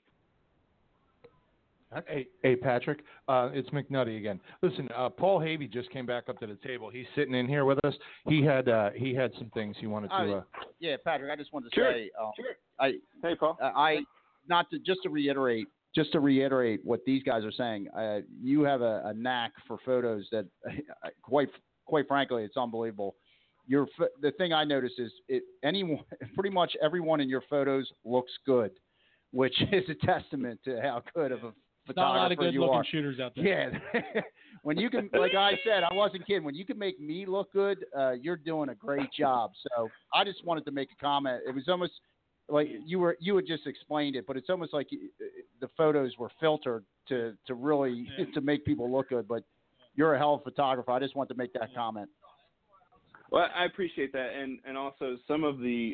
Hey, Patrick, it's McNutty again. Listen, Paul Havey just came back up to the table. He's sitting in here with us. He had some things he wanted to. Yeah, Patrick, I just wanted to Sure. say, Sure. Hey, Paul. Just to reiterate what these guys are saying. You have a knack for photos that, quite frankly, it's unbelievable. The thing I noticed is pretty much everyone in your photos looks good, which is a testament to how good of a photographer Not a lot of good you looking are. shooters out there. Yeah. When you can, like I said, I wasn't kidding. When you can make me look good, you're doing a great job. So I just wanted to make a comment. It was almost like you had just explained it, but it's almost like the photos were filtered to really to make people look good. But you're a hell of a photographer. I just wanted to make that comment. Well, I appreciate that, and also some of the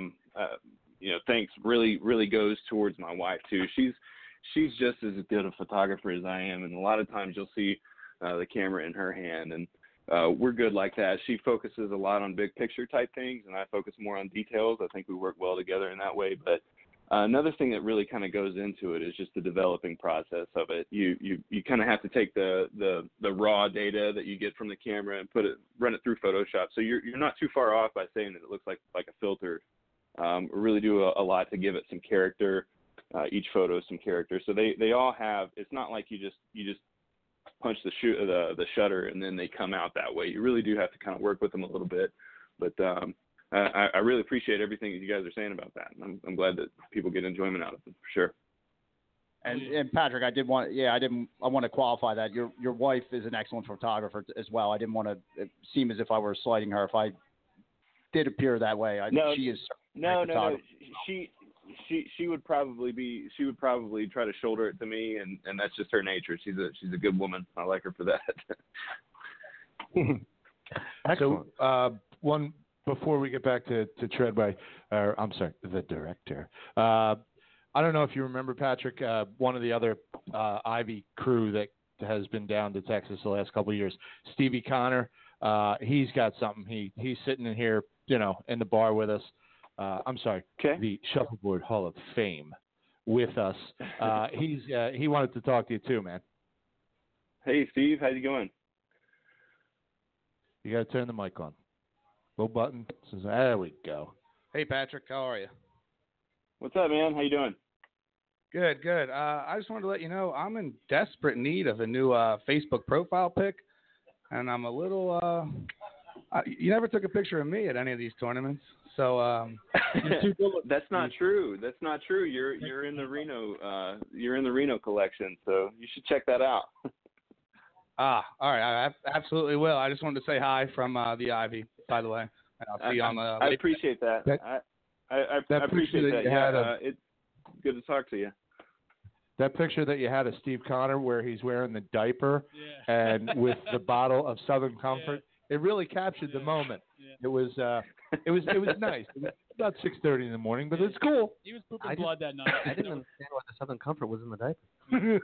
thanks really goes towards my wife too. She's just as good a photographer as I am, and a lot of times you'll see the camera in her hand, and we're good like that. She focuses a lot on big picture type things, and I focus more on details. I think we work well together in that way. But another thing that really kind of goes into it is just the developing process of it. You kind of have to take the raw data that you get from the camera and run it through Photoshop. So you're not too far off by saying that it looks like a filter. We really do a lot to give it some character. Each photo is some character. So they all have. It's not like you just punch the shutter and then they come out that way. You really do have to kind of work with them a little bit. But I really appreciate everything that you guys are saying about that. And I'm glad that people get enjoyment out of it for sure. And Patrick, I want to qualify that your wife is an excellent photographer as well. I didn't want to seem as if I were slighting her. If I did appear that way, she is. No. She would probably try to shoulder it to me, and that's just her nature. She's a good woman. I like her for that. Excellent. So one before we get back to Treadway, the director. I don't know if you remember, Patrick, one of the other Ivy crew that has been down to Texas the last couple of years, Stevie Connor. He's got something. He's sitting in here, in the bar with us. The Shuffleboard Hall of Fame with us. He wanted to talk to you too, man. Hey, Steve, how's it going? You got to turn the mic on. Little button. There we go. Hey, Patrick, how are you? What's up, man? How you doing? Good. I just wanted to let you know I'm in desperate need of a new Facebook profile pic, and I'm a little. You never took a picture of me at any of these tournaments, so That's not true. That's not true. You're in the Reno. You're in the Reno collection, so you should check that out. All right. I absolutely will. I just wanted to say hi from the Ivy, by the way. And I'll see you on the. I appreciate that. I appreciate that. It's good to talk to you. That picture that you had of Steve Connor, where he's wearing the diaper and with the bottle of Southern Comfort, it really captured the moment. Yeah. It was nice. It was about 6:30 in the morning, but it's cool. He was pooping blood that night. I didn't understand why the Southern Comfort was in the diaper.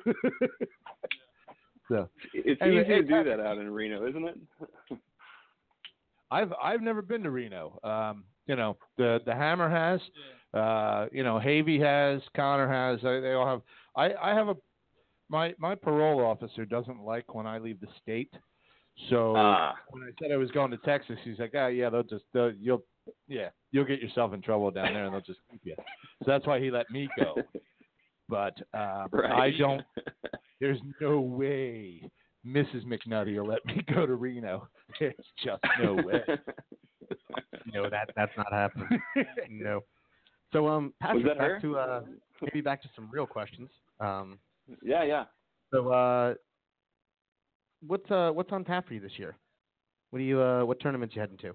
So it's easy to do that out in Reno, isn't it? I've never been to Reno. The Hammer has, Havey has, Connor has. They all have. I have my parole officer doesn't like when I leave the state. So when I said I was going to Texas, he's like, you'll get yourself in trouble down there, and they'll just keep you. So that's why he let me go. But right. I don't. There's no way Mrs. McNutty will let me go to Reno. There's just no way. No, that's not happening. No. So, Patrick, back to some real questions. Yeah. So, what's on tap for you this year? What tournaments you heading to?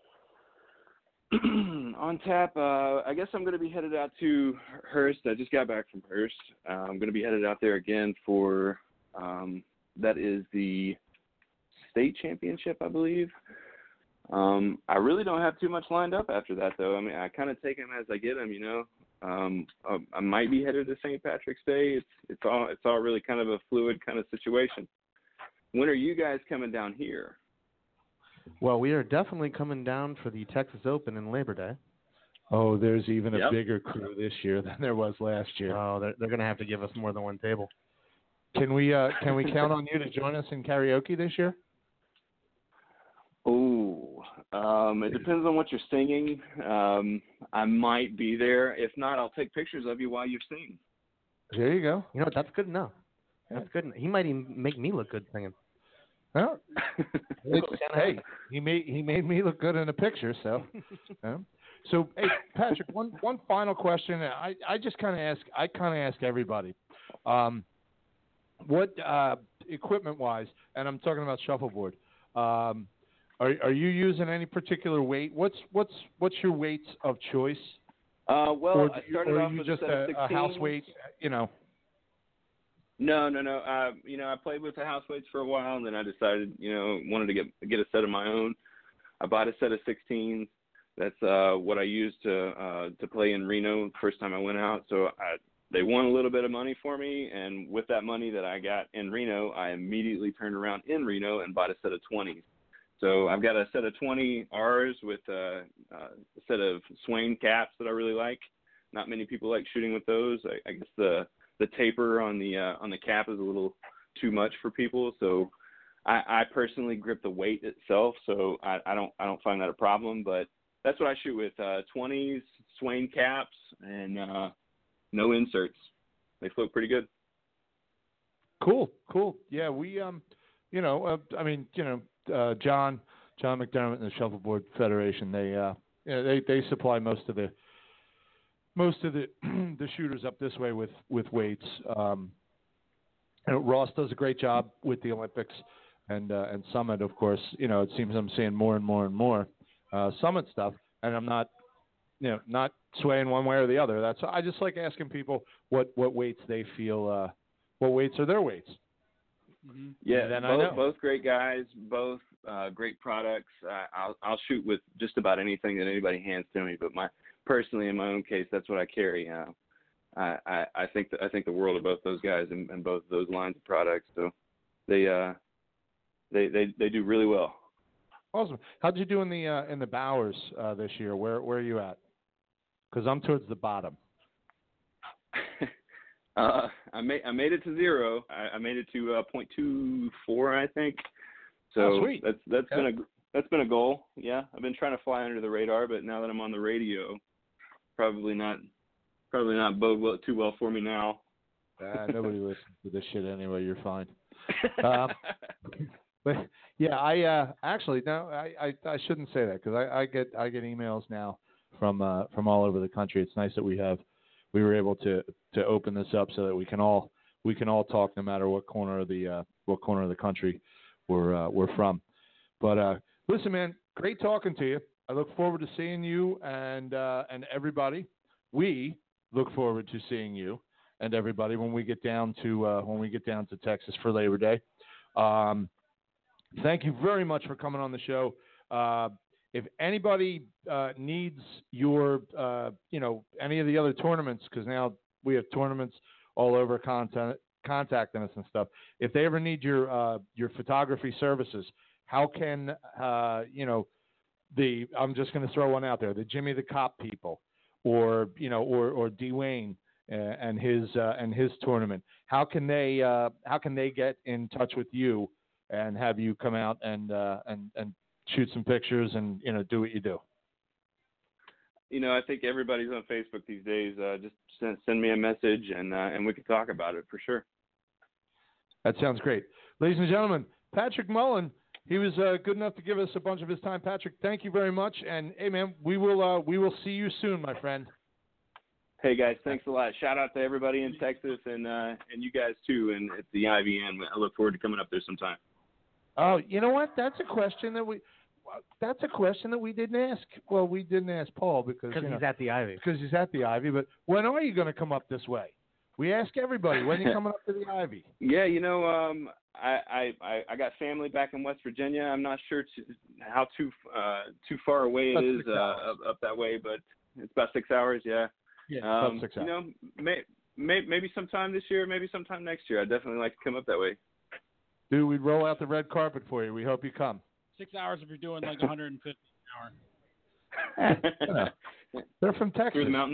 On tap, I guess I'm going to be headed out to Hearst. I just got back from Hearst. I'm going to be headed out there again for that is the state championship, I believe. I really don't have too much lined up after that, though. I mean, I kind of take them as I get them, I might be headed to St. Patrick's Day. It's all really kind of a fluid kind of situation. When are you guys coming down here? Well, we are definitely coming down for the Texas Open in Labor Day. Oh, there's even a bigger crew this year than there was last year. Oh, they're going to have to give us more than one table. Can we count on you to join us in karaoke this year? Oh, it depends on what you're singing. I might be there. If not, I'll take pictures of you while you sing. There you go. You know what? That's good enough. That's good. He might even make me look good singing. Well, hey, he made me look good in a picture. So, so hey, Patrick, one final question. I just kind of ask everybody, what equipment wise, and I'm talking about shuffleboard. Are you using any particular weight? What's your weights of choice? Well, I started off with just a house weight, you know. No. I played with the house weights for a while, and then I decided, wanted to get a set of my own. I bought a set of 16s. That's what I used to play in Reno the first time I went out. So they won a little bit of money for me, and with that money that I got in Reno, I immediately turned around in Reno and bought a set of 20s. So I've got a set of 20 Rs with a set of Swain caps that I really like. Not many people like shooting with those. I guess the taper on the cap is a little too much for people. So I personally grip the weight itself, so I don't find that a problem. But that's what I shoot with: 20s, Swain caps, and no inserts. They float pretty good. Cool. Yeah, we John McDermott and the Shuffleboard Federation, they supply most of the the shooters up this way with weights. Ross does a great job with the Olympics and Summit, of course. It seems I'm seeing more and more Summit stuff, and I'm not swaying one way or the other. I just like asking people what weights they feel, what weights are their weights. Mm-hmm. Yeah, both great guys, both great products. I'll shoot with just about anything that anybody hands to me, but personally, in my own case, that's what I carry. I think the world of both those guys and both those lines of products. So they do really well. Awesome. How'd you do in the Bowers this year? Where are you at? Because I'm towards the bottom. I made it to 0. I made it to 0.24, I think. So sweet. That's been a goal. Yeah, I've been trying to fly under the radar, but now that I'm on the radio, probably not bode too well for me now. Nobody listens to this shit anyway. You're fine. But yeah, I shouldn't say that because I get emails now from all over the country. It's nice that we were able to open this up so that we can all talk no matter what corner of the country we're from. But listen, man, great talking to you. I look forward to seeing you and everybody. We look forward to seeing you and everybody when we get down to Texas for Labor Day. Thank you very much for coming on the show. If anybody needs your, any of the other tournaments, because now we have tournaments all over contacting us and stuff. If they ever need your photography services, how can I'm just going to throw one out there, the Jimmy the Cop people, or D. Wayne and his tournament. How can they get in touch with you and have you come out and shoot some pictures and do what you do? I think everybody's on Facebook these days. Just send me a message and we can talk about it for sure. That sounds great, ladies and gentlemen. Patrick Mullen. He was good enough to give us a bunch of his time. Patrick, thank you very much. And hey, man, we will see you soon, my friend. Hey guys, thanks a lot. Shout out to everybody in Texas and you guys too, and at the IVN. I look forward to coming up there sometime. Oh, you know what? That's a question that we didn't ask. Well, we didn't ask Paul because he's at the Ivy. Because he's at the Ivy. But when are you going to come up this way? We ask everybody, when are you coming up to the Ivy? Yeah, I got family back in West Virginia. I'm not sure how too far away it is up that way, but it's about 6 hours. Yeah. tough success. You know, maybe sometime this year, maybe sometime next year. I'd definitely like to come up that way. Dude, we'd roll out the red carpet for you. We hope you come. 6 hours if you're doing like 150 an hour. You know, they're from Texas. Through the mountains?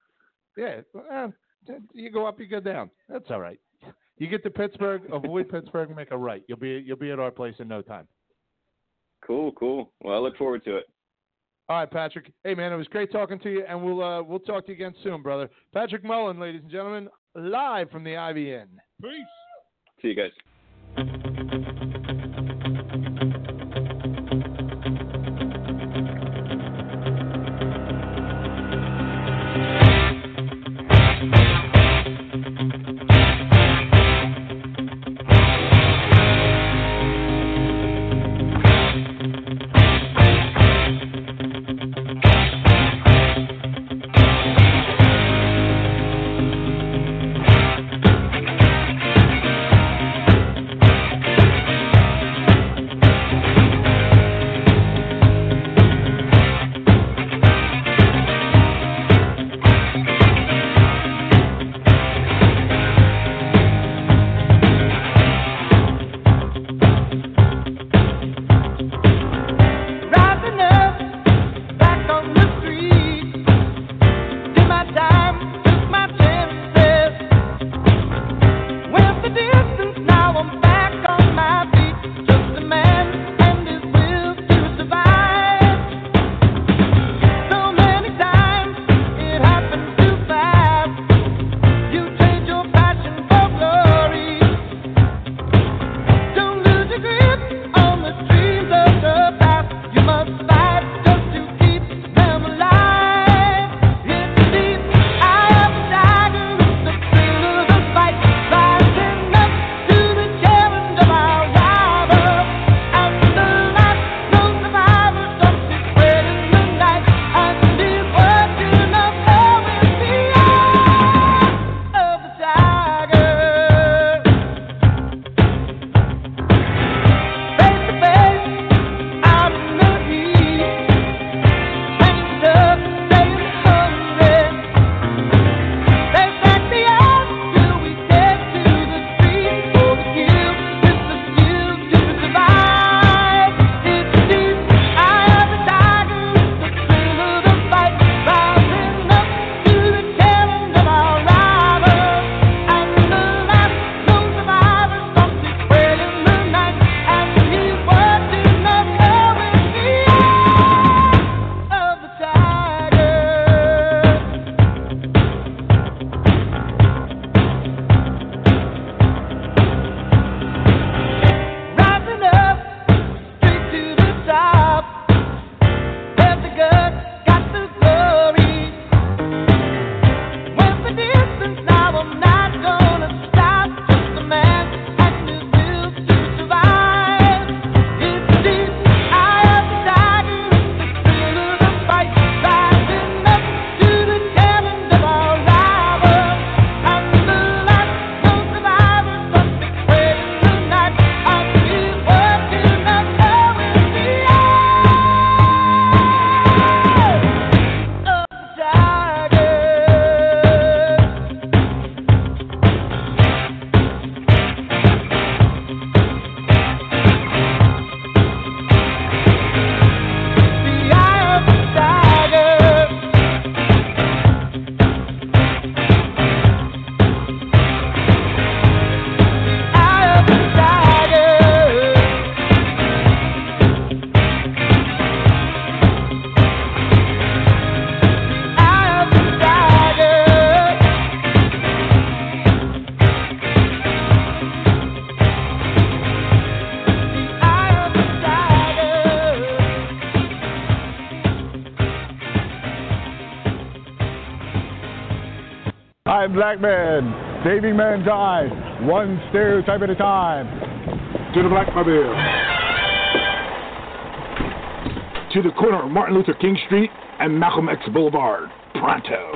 You go up, you go down. That's all right. You get to Pittsburgh, avoid Pittsburgh, and make a right. You'll be at our place in no time. Cool. Well, I look forward to it. All right, Patrick. Hey, man, it was great talking to you, and we'll talk to you again soon, brother. Patrick Mullen, ladies and gentlemen, live from the IVN. Peace. See you guys. I'm Black Man, saving mankind, one stereotype at a time. To the Blackmobile. To the corner of Martin Luther King Street and Malcolm X Boulevard. Pronto.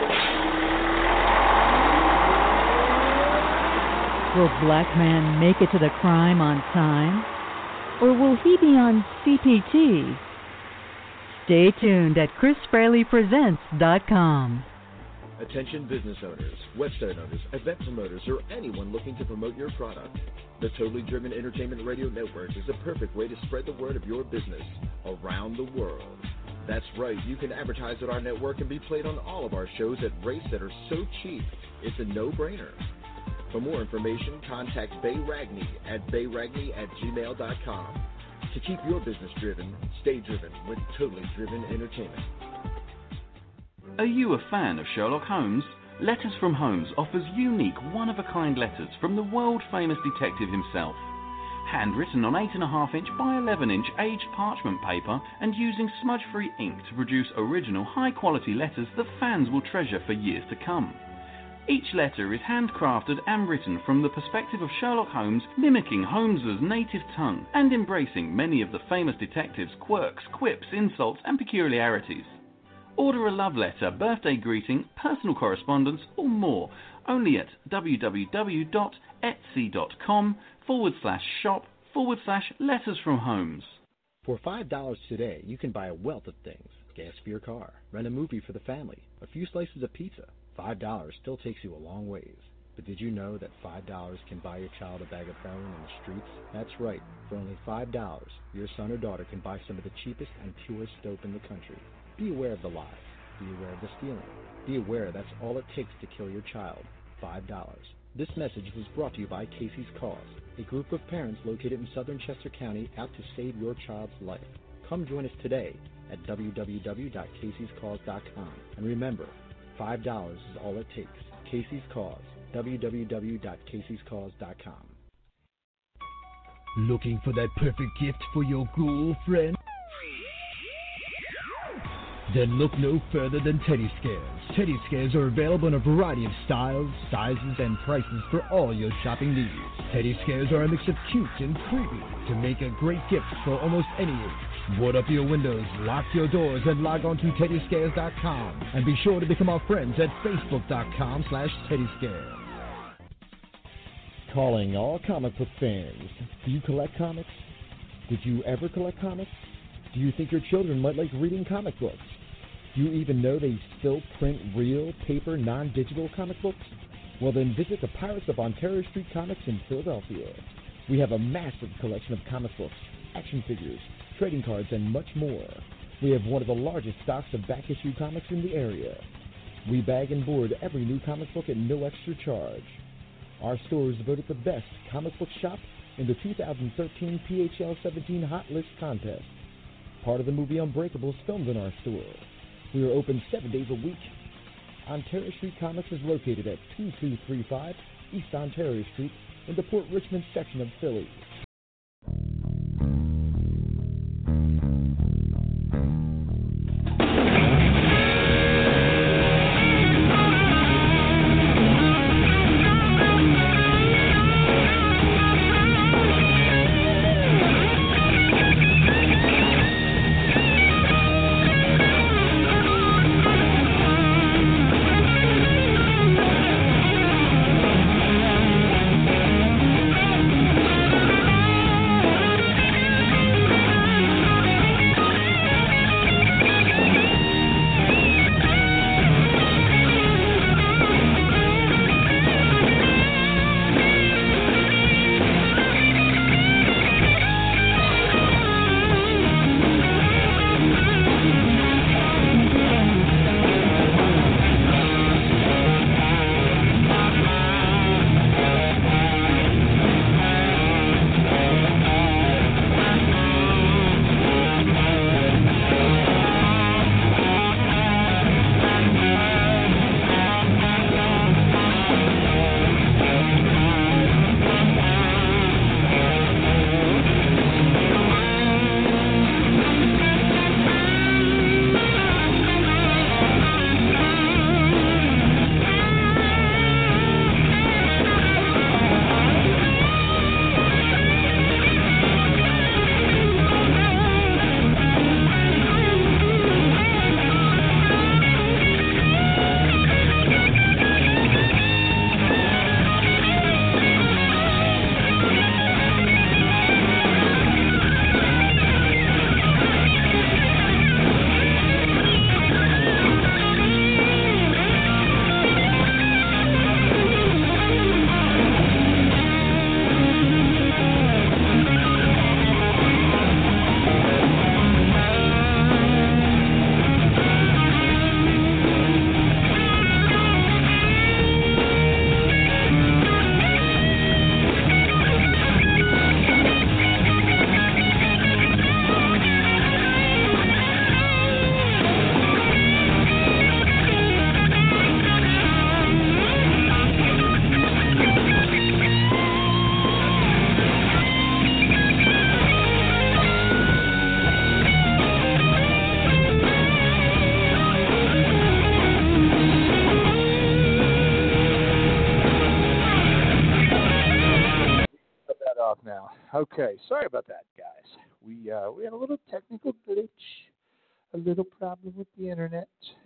Will Black Man make it to the crime on time? Or will he be on CPT? Stay tuned at ChrisFraleyPresents.com. Attention business owners, website owners, event promoters, or anyone looking to promote your product. The Totally Driven Entertainment Radio Network is the perfect way to spread the word of your business around the world. That's right, you can advertise at our network and be played on all of our shows at rates that are so cheap, it's a no-brainer. For more information, contact Bay Ragney at bayragney@gmail.com. To keep your business driven, stay driven with Totally Driven Entertainment. Are you a fan of Sherlock Holmes? Letters from Holmes offers unique, one-of-a-kind letters from the world-famous detective himself. Handwritten on 8.5-inch by 11-inch aged parchment paper and using smudge-free ink to produce original, high-quality letters that fans will treasure for years to come. Each letter is handcrafted and written from the perspective of Sherlock Holmes, mimicking Holmes's native tongue and embracing many of the famous detective's quirks, quips, insults, and peculiarities. Order a love letter, birthday greeting, personal correspondence, or more only at www.etsy.com/shop/letters from Holmes. For $5 today, you can buy a wealth of things. Gas for your car, rent a movie for the family, a few slices of pizza. $5 still takes you a long ways. But did you know that $5 can buy your child a bag of heroin in the streets? That's right. For only $5, your son or daughter can buy some of the cheapest and purest dope in the country. Be aware of the lies. Be aware of the stealing. Be aware that's all it takes to kill your child. $5. This message was brought to you by Casey's Cause, a group of parents located in southern Chester County out to save your child's life. Come join us today at www.caseyscause.com. And remember, $5 is all it takes. Casey's Cause, www.caseyscause.com. Looking for that perfect gift for your girlfriend? Then look no further than Teddy Scares. Teddy Scares are available in a variety of styles, sizes, and prices for all your shopping needs. Teddy Scares are a mix of cute and creepy to make a great gift for almost any age. Board up your windows, lock your doors, and log on to TeddyScares.com. And be sure to become our friends at Facebook.com/TeddyScares. Calling all comic book fans. Do you collect comics? Did you ever collect comics? Do you think your children might like reading comic books? Do you even know they still print real, paper, non-digital comic books? Well, then visit the Pirates of Ontario Street Comics in Philadelphia. We have a massive collection of comic books, action figures, trading cards, and much more. We have one of the largest stocks of back-issue comics in the area. We bag and board every new comic book at no extra charge. Our store is voted the best comic book shop in the 2013 PHL 17 Hot List contest. Part of the movie Unbreakable is filmed in our store. We are open 7 days a week. Ontario Street Comics is located at 2235 East Ontario Street in the Port Richmond section of Philly. off now. Okay, sorry about that, guys. We had a little technical glitch, a little problem with the internet,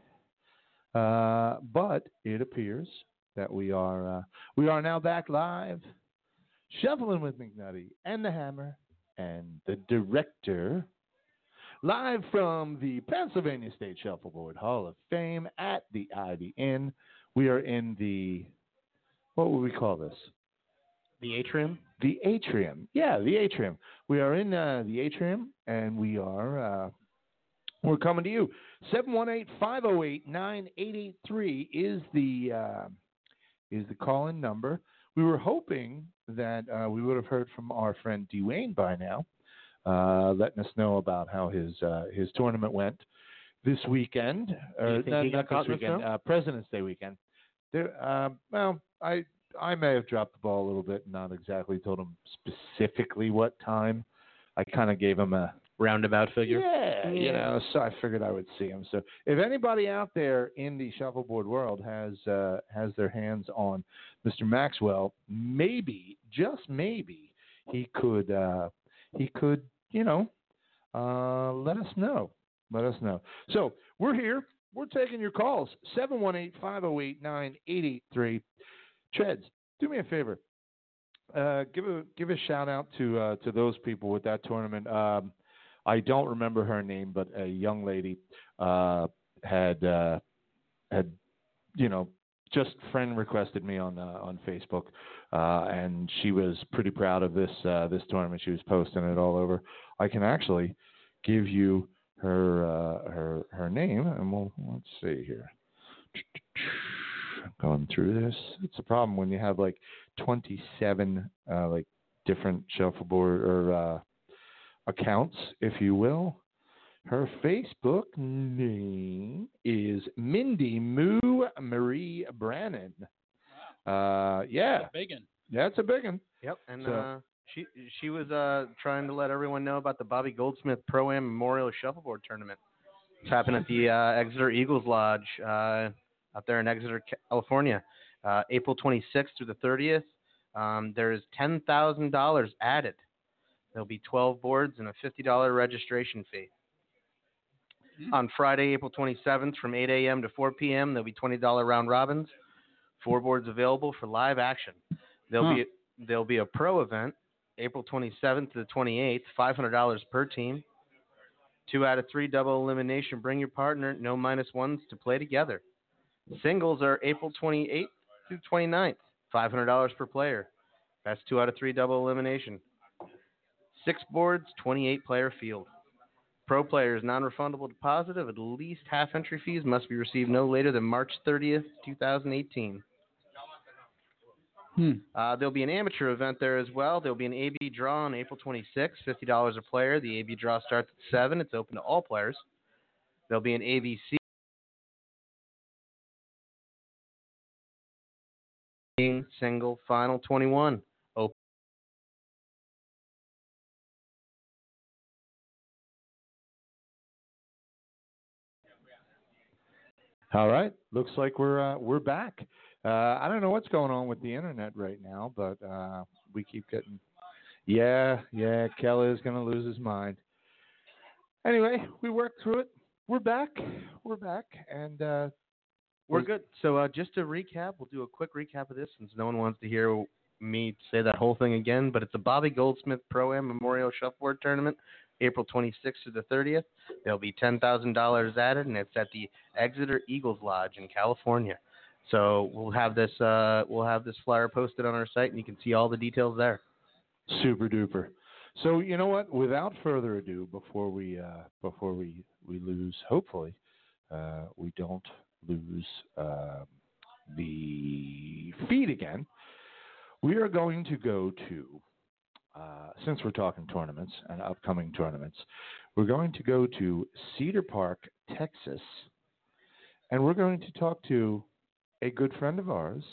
but it appears that we are now back live, shuffling with McNutty and the Hammer and the Director, live from the Pennsylvania State Shuffleboard Hall of Fame at the Ivy Inn. We are in the, what would we call this? The atrium? The atrium. Yeah, the atrium. We are in the atrium, and we are we're coming to you. 718-508-9883 is the call-in number. We were hoping that we would have heard from our friend Dwayne by now, letting us know about how his tournament went this weekend. Do you think he got caught in the snow? President's Day weekend. There, well, I may have dropped the ball a little bit and not exactly told him specifically what time. I kind of gave him a roundabout figure. Yeah, so I figured I would see him. So if anybody out there in the shuffleboard world has their hands on Mr. Maxwell, maybe, just maybe, he could let us know. Let us know. So we're here. We're taking your calls. 718-508-9883. Treads, do me a favor. Give a shout out to those people with that tournament. I don't remember her name, but a young lady had just friend requested me on Facebook, and she was pretty proud of this tournament. She was posting it all over. I can actually give you her name, and let's see here. Going through this, it's a problem when you have like 27 different shuffleboard or accounts, if you will. Her Facebook name is Mindy Moo Marie Brannon. Yeah, That's a big one. That's a big one. Yep, and she was trying to let everyone know about the Bobby Goldsmith Pro-Am Memorial Shuffleboard Tournament. It's happening at the Exeter Eagles Lodge out there in Exeter, California, April 26th through the 30th. There is $10,000 added. There'll be 12 boards and a $50 registration fee. On Friday, April 27th, from 8 a.m. to 4 p.m., there'll be $20 round robins. 4 boards available for live action. There'll be a pro event, April 27th to the 28th, $500 per team. 2 out of 3 double elimination. Bring your partner, no -1s to play together. Singles are April 28th through 29th, $500 per player. That's 2 out of 3 double elimination. 6 boards, 28-player field. Pro players, non-refundable deposit of at least half entry fees must be received no later than March 30th, 2018. There'll be an amateur event there as well. There'll be an AB draw on April 26th, $50 a player. The AB draw starts at 7. It's open to all players. There'll be an ABC single final 21 open. All right, looks like we're back. I don't know what's going on with the internet right now, but we keep getting. Yeah, Kelly is going to lose his mind. Anyway, we worked through it. We're back, and we're good. So just to recap, we'll do a quick recap of this since no one wants to hear me say that whole thing again. But it's a Bobby Goldsmith Pro-Am Memorial Shuffleboard Tournament, April 26th to the 30th. There'll be $10,000 added, and it's at the Exeter Eagles Lodge in California. So we'll have this flyer posted on our site, and you can see all the details there. Super duper. So you know what? Without further ado, before we lose, hopefully, we don't lose the feed again. We are going to go to, since we're talking tournaments and upcoming tournaments, we're going to go to Cedar Park, Texas, and we're going to talk to a good friend of ours,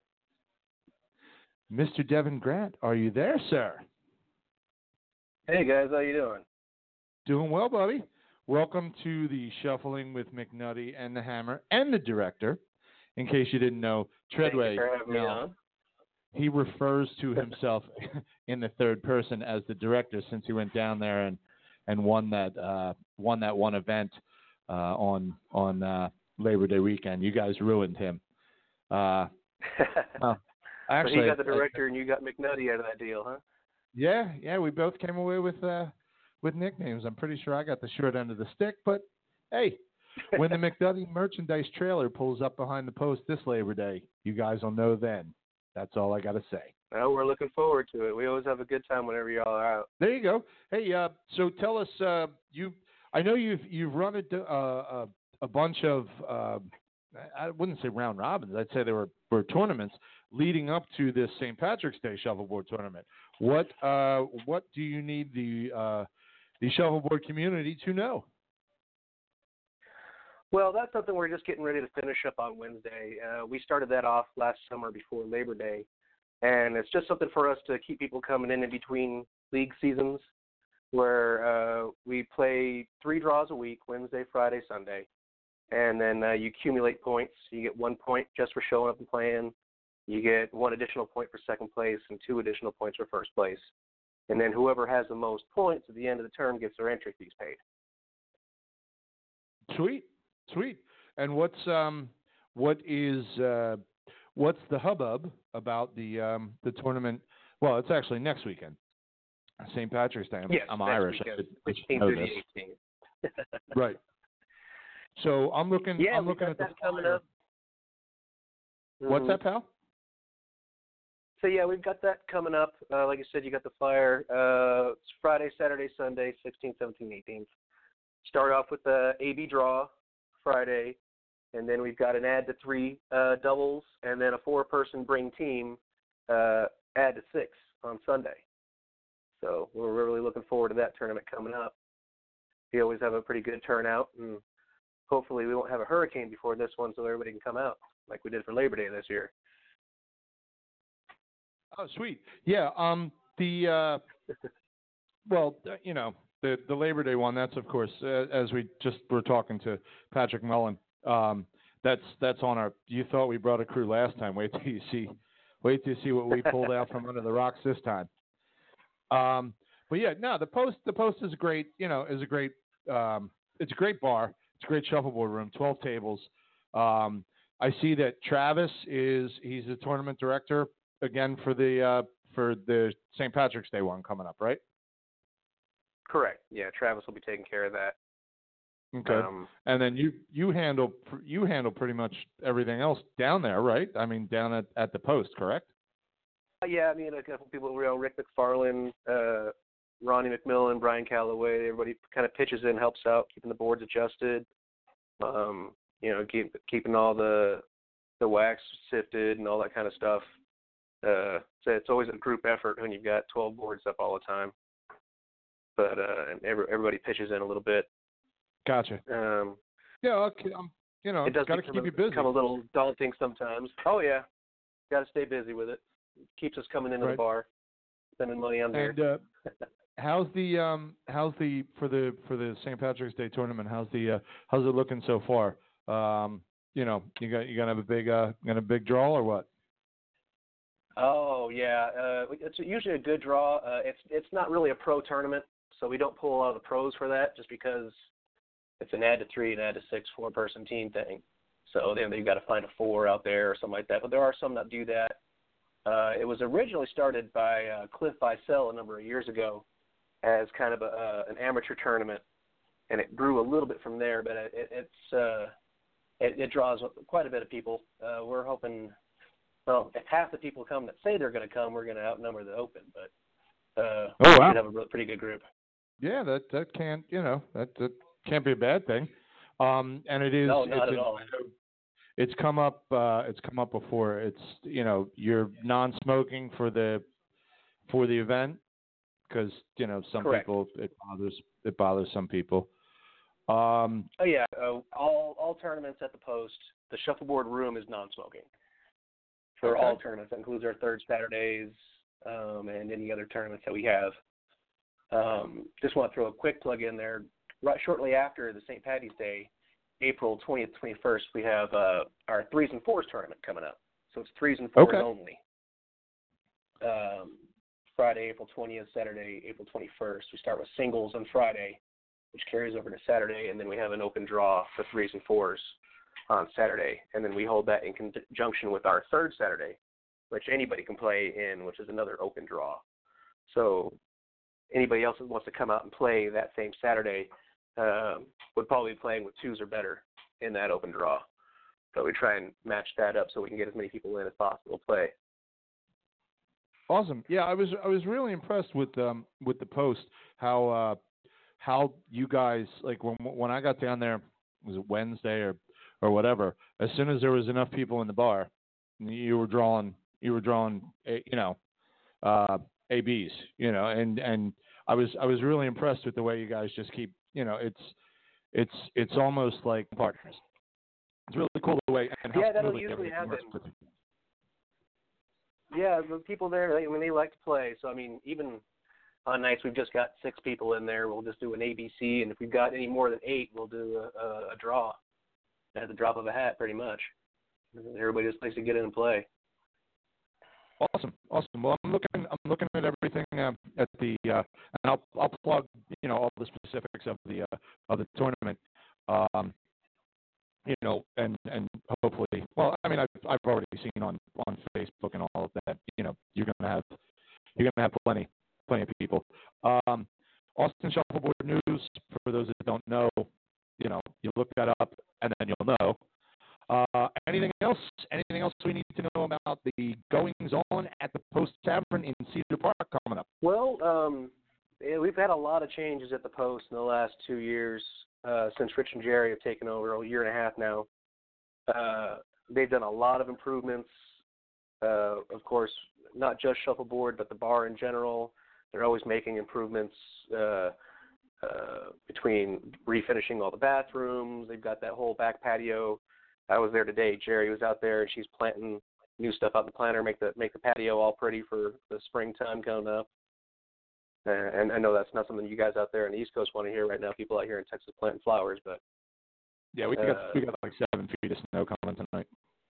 Mr. Devin Grant. Are you there, sir? Hey, guys. How you doing? Doing well, buddy. Welcome to the Shuffling with McNutty and the Hammer and the Director. In case you didn't know, Treadway. Thank you for having me on. he refers to himself in the third person as the director since he went down there and won that one event on Labor Day weekend. You guys ruined him. Well, actually, so he got the director and you got McNutty out of that deal, huh? Yeah, we both came away with nicknames. I'm pretty sure I got the short end of the stick, but hey, when the McNutty merchandise trailer pulls up behind the post this Labor Day, you guys will know then. That's all I got to say. Well, we're looking forward to it. We always have a good time whenever y'all are out. There you go. Hey, so tell us, I know you've run a bunch of, I wouldn't say round robins. I'd say there were tournaments leading up to this St. Patrick's Day shuffleboard tournament. What do you need the shuffleboard community to know? Well, that's something we're just getting ready to finish up on Wednesday. We started that off last summer before Labor Day, and it's just something for us to keep people coming in between league seasons, where we play 3 draws a week, Wednesday, Friday, Sunday, and then you accumulate points. You get 1 point just for showing up and playing. You get 1 additional point for second place and 2 additional points for first place. And then whoever has the most points at the end of the term gets their entry fees paid. Sweet. And what's the hubbub about the tournament? Well, it's actually next weekend, St. Patrick's Day. I'm Irish. I should know this. 18th. Right. So I'm looking. Yeah, I'm looking at that the coming flyer. up. What's that, pal? So yeah, we've got that coming up. Like I said, you got the flyer. It's Friday, Saturday, Sunday, 16th, 17th, 18th. Start off with the AB draw Friday, and then we've got an add to 3 doubles, and then a 4-person bring team add to 6 on Sunday. So we're really looking forward to that tournament coming up. We always have a pretty good turnout, and hopefully we won't have a hurricane before this one, so everybody can come out like we did for Labor Day this year. Oh, sweet. Yeah. The Labor Day one. That's of course, as we just were talking to Patrick Mullen. That's on our. You thought we brought a crew last time. Wait till you see what we pulled out from under the rocks this time. But yeah, no, the post is great. Is a great. It's a great bar. It's a great shuffleboard room. 12 tables. I see that Travis he's the tournament director again for the St. Patrick's Day one coming up, right? Correct. Yeah, Travis will be taking care of that. Okay. And then you handle pretty much everything else down there, right? I mean, down at the post, correct? Yeah, I mean, a couple people, Rick McFarland, Ronnie McMillan, Brian Calloway, everybody kind of pitches in, helps out, keeping the boards adjusted. Keeping all the wax sifted and all that kind of stuff. So it's always a group effort when you've got 12 boards up all the time. But and everybody pitches in a little bit. Gotcha. Yeah, okay. It does got to keep you busy. Become a little daunting sometimes. Oh yeah, got to stay busy with it. Keeps us coming into the bar, spending money on beer. And how's the for the St. Patrick's Day tournament? How's it looking so far? You gonna have a big draw or what? Oh yeah, it's usually a good draw. It's not really a pro tournament, so we don't pull a lot of the pros for that, just because it's an add to 3 and add to 6 4-person team thing. So then you've got to find a 4 out there or something like that. But there are some that do that. It was originally started by Cliff Vicel a number of years ago as kind of an amateur tournament, and it grew a little bit from there. But it draws quite a bit of people. We're hoping. Well, if half the people come that say they're going to come, we're going to outnumber the open. But we should have a pretty good group. Yeah, that can't that can't be a bad thing. And it is. No, not at all. It's come up. It's come up before. It's you're non-smoking for the event because some Correct. people it bothers some people. All tournaments at the post, the shuffleboard room is non-smoking. For all tournaments, that includes our third Saturdays and any other tournaments that we have. Just want to throw a quick plug in there. Right shortly after the St. Patty's Day, April 20th, 21st, we have our 3s and 4s tournament coming up. So it's 3s and 4s only. Friday, April 20th, Saturday, April 21st. We start with singles on Friday, which carries over to Saturday, and then we have an open draw for 3s and 4s on Saturday. And then we hold that in conjunction with our third Saturday, which anybody can play in, which is another open draw. So anybody else that wants to come out and play that same Saturday would probably be playing with 2s or better in that open draw. So we try and match that up so we can get as many people in as possible to play. Awesome. Yeah, I was really impressed with the post, how you guys, like when I got down there, was it Wednesday or whatever, as soon as there was enough people in the bar, you were drawing ABs, and I was really impressed with the way you guys just keep, it's almost like partners. It's really cool the way. And how that'll smoothly usually everything happen. works with you. Yeah, the people there, they like to play. So, I mean, even on nights we've just got 6 people in there, we'll just do an ABC, and if we've got any more than 8, we'll do a draw at the drop of a hat, pretty much. Everybody just likes to get in and play. Awesome. Well, I'm looking at everything at the and I'll plug all the specifics of the tournament. And hopefully, well, I mean, I've already seen on Facebook and all of that. You're gonna have plenty of people. Austin Shuffleboard News, for those that don't know, you look that up and then you'll know. Anything else we need to know about the goings on at the Post Tavern in Cedar Park coming up? Well, we've had a lot of changes at the Post in the last 2 years since Rich and Jerry have taken over, a year and a half now. They've done a lot of improvements. Of course, not just shuffleboard, but the bar in general. They're always making improvements between refinishing all the bathrooms. They've got that whole back patio. I was there today. Jerry was out there, and she's planting new stuff out in the planter, make the patio all pretty for the springtime coming up. And I know that's not something you guys out there on the East Coast want to hear right now. People out here in Texas planting flowers, but yeah, we got like 7 feet of snow coming tonight.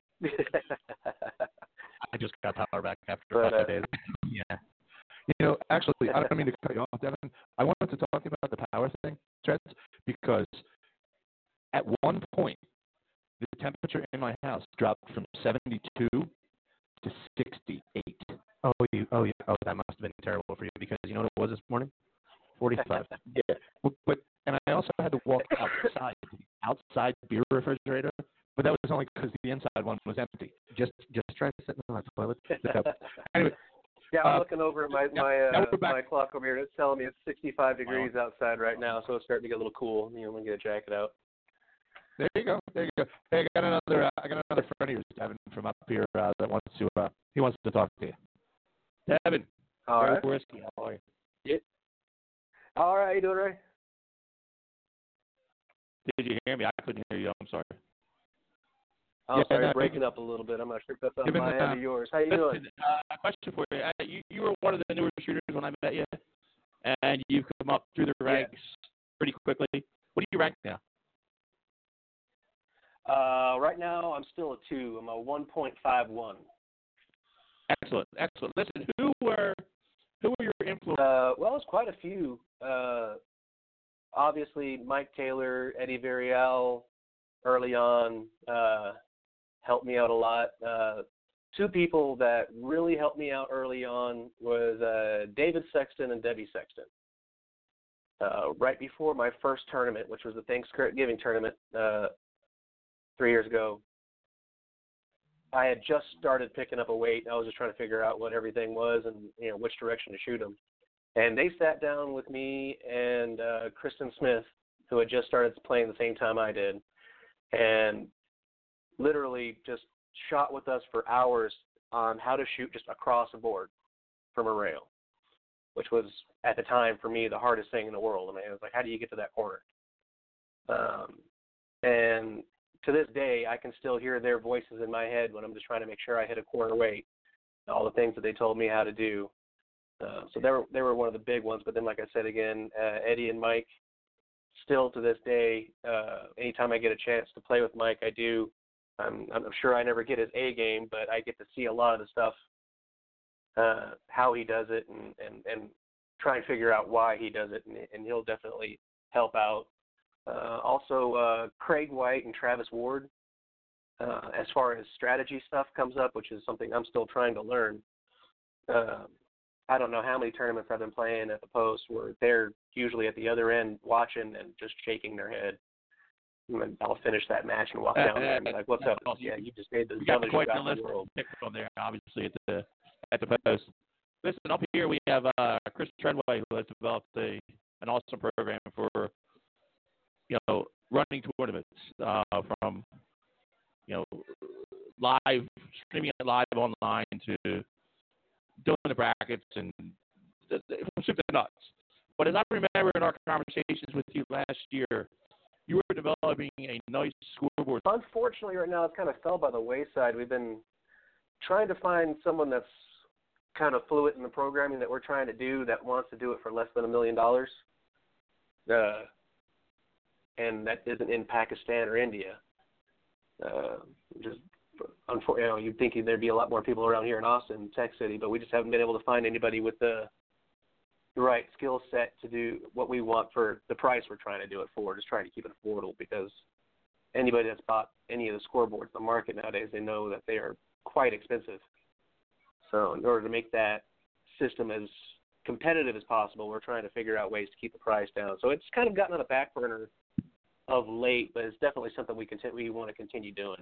I just got power back after 5 days. Yeah. Actually, I don't mean to cut you off, Devin. I wanted to talk about the power thing, Trent, because at one point, the temperature in my house dropped from 72 to 68. Oh, that must have been terrible for you, because you know what it was this morning? 45. Yeah. But I also had to walk outside beer refrigerator, but that was only because the inside one was empty. Just try to sit in the toilet. Anyway. Yeah, I'm looking over at my clock over here. It's telling me it's 65 degrees outside right now, so it's starting to get a little cool. I'm gonna get a jacket out. There you go. Hey, I got another friend of yours, Devin, from up here that wants to talk to you. Devin. All right. Whiskey, how are you? Yeah. All right, you doing right? Did you hear me? I couldn't hear you. I'm sorry. Oh, sorry, breaking up a little bit. I'm not sure if that's on my end or yours. How you doing? A question for you. You were one of the newer shooters when I met you, and you've come up through the ranks pretty quickly. What do you rank now? Right now, I'm still a 2. I'm a 1.51. Excellent. Listen, who were your influences? Well, it's quite a few. Obviously, Mike Taylor, Eddie Varial, early on, helped me out a lot. 2 people that really helped me out early on was David Sexton and Debbie Sexton. Right before my first tournament, which was the Thanksgiving tournament 3 years ago, I had just started picking up a weight. I was just trying to figure out what everything was and which direction to shoot them. And they sat down with me and Kristen Smith, who had just started playing the same time I did, and literally just shot with us for hours on how to shoot just across the board from a rail, which was, at the time, for me, the hardest thing in the world. I mean, it was like, how do you get to that corner? And to this day, I can still hear their voices in my head when I'm just trying to make sure I hit a corner weight, all the things that they told me how to do. So they were one of the big ones. But then, like I said again, Eddie and Mike, still to this day, anytime I get a chance to play with Mike, I do. I'm sure I never get his A game, but I get to see a lot of the stuff how he does it and try and figure out why he does it, and he'll definitely help out. Also, Craig White and Travis Ward, as far as strategy stuff comes up, which is something I'm still trying to learn. I don't know how many tournaments I've been playing at the post where they're usually at the other end watching and just shaking their head. And I'll finish that match and walk down there and be like, "What's up? Yeah, you just made the dumbest shot in the world." On there, obviously at the post. Listen, up here we have Chris Treadway, who has developed an awesome program for running tournaments from live streaming it live online to doing the brackets and from soup to nuts. But as I remember in our conversations with you last year, you were developing a nice scoreboard. Unfortunately, right now it's kind of fell by the wayside. We've been trying to find someone that's kind of fluent in the programming that we're trying to do that wants to do it for less than $1 million. And that isn't in Pakistan or India. Just unfortunately, you'd think there'd be a lot more people around here in Austin, Tech City, but we just haven't been able to find anybody with the right skill set to do what we want for the price we're trying to do it for. Just trying to keep it affordable, because anybody that's bought any of the scoreboards in the market nowadays, they know that they are quite expensive. So in order to make that system as competitive as possible, we're trying to figure out ways to keep the price down. So it's kind of gotten on the back burner of late, but it's definitely something we want to continue doing.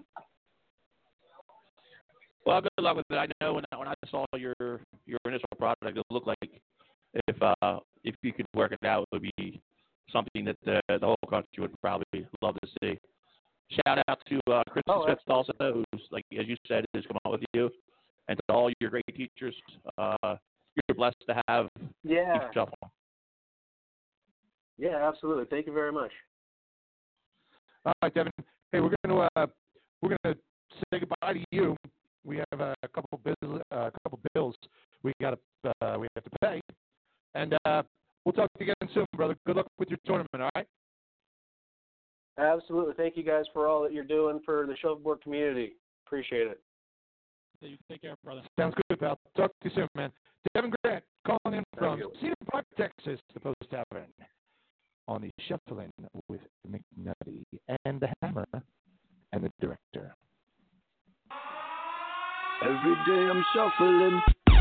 Well, good luck with it. I know when I saw your initial product, it looked like if you could work it out, it would be something that the whole country would probably love to see. Shout out to Chris Smith also, who's, like as you said, has come up with you, and to all your great teachers. You're blessed to have. Yeah. Shuffle. Yeah, absolutely. Thank you very much. All right, Devin. Hey, we're gonna say goodbye to you. We have a couple bills we have to pay, and we'll talk to you again soon, brother. Good luck with your tournament. All right. Absolutely. Thank you guys for all that you're doing for the shuffleboard community. Appreciate it. Yeah, you take care, brother. Sounds good, pal. Talk to you soon, man. Devin Grant calling in from Cedar Park, Texas, the Post Tavern, on the Shuffling with McNutty and the Hammer and the Director. Every day I'm shuffling.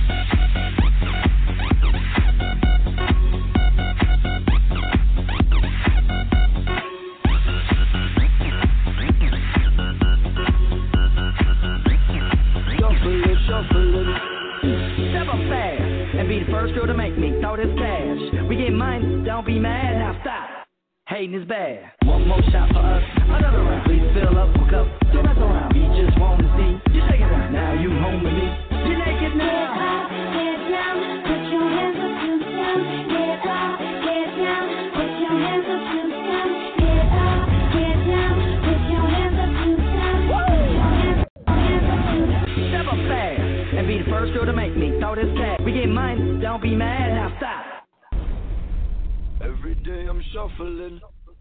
Shuffling. Step up fast and be the first girl to make me throw this cash. We get money, don't be mad, now stop. Hating is bad. One more shot for us, another round. Please fill up a cup, don't mess around. We just want to see you take it down. Now you home with me. You're naked now. Get up, get down, put your hands up to the sun. Get up, get down, put your hands up to the sun. Get up, get down, put your hands up to the sun. Hands up to the sun. Step up fast and be the first girl to make me throw this cash. We get money, don't be mad, now stop. Every day I'm shuffling.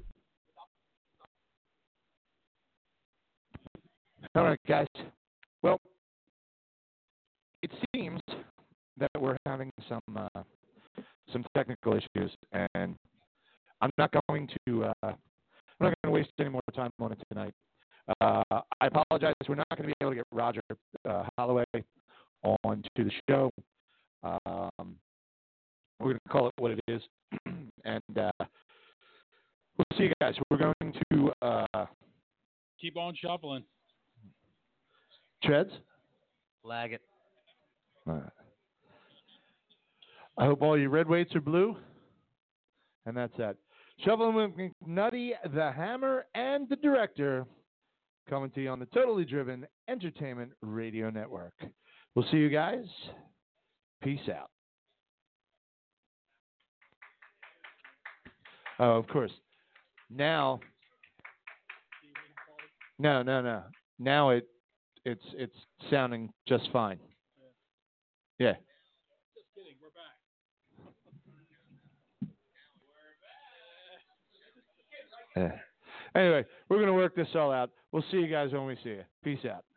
All right, guys. Well, it seems that we're having some technical issues, and I'm not going to waste any more time on it tonight. I apologize. We're not going to be able to get Roger Holloway on to the show. We're going to call it what it is, and we'll see you guys. We're going to keep on shuffling. Treads? Lag it. All right. I hope all your red weights are blue. And that's that. Shuffling with McNutty, the Hammer, and the Director, coming to you on the Totally Driven Entertainment Radio Network. We'll see you guys. Peace out. Oh, of course. Now, no. Now it's sounding just fine. Yeah. Just kidding. We're back. Anyway, we're going to work this all out. We'll see you guys when we see you. Peace out.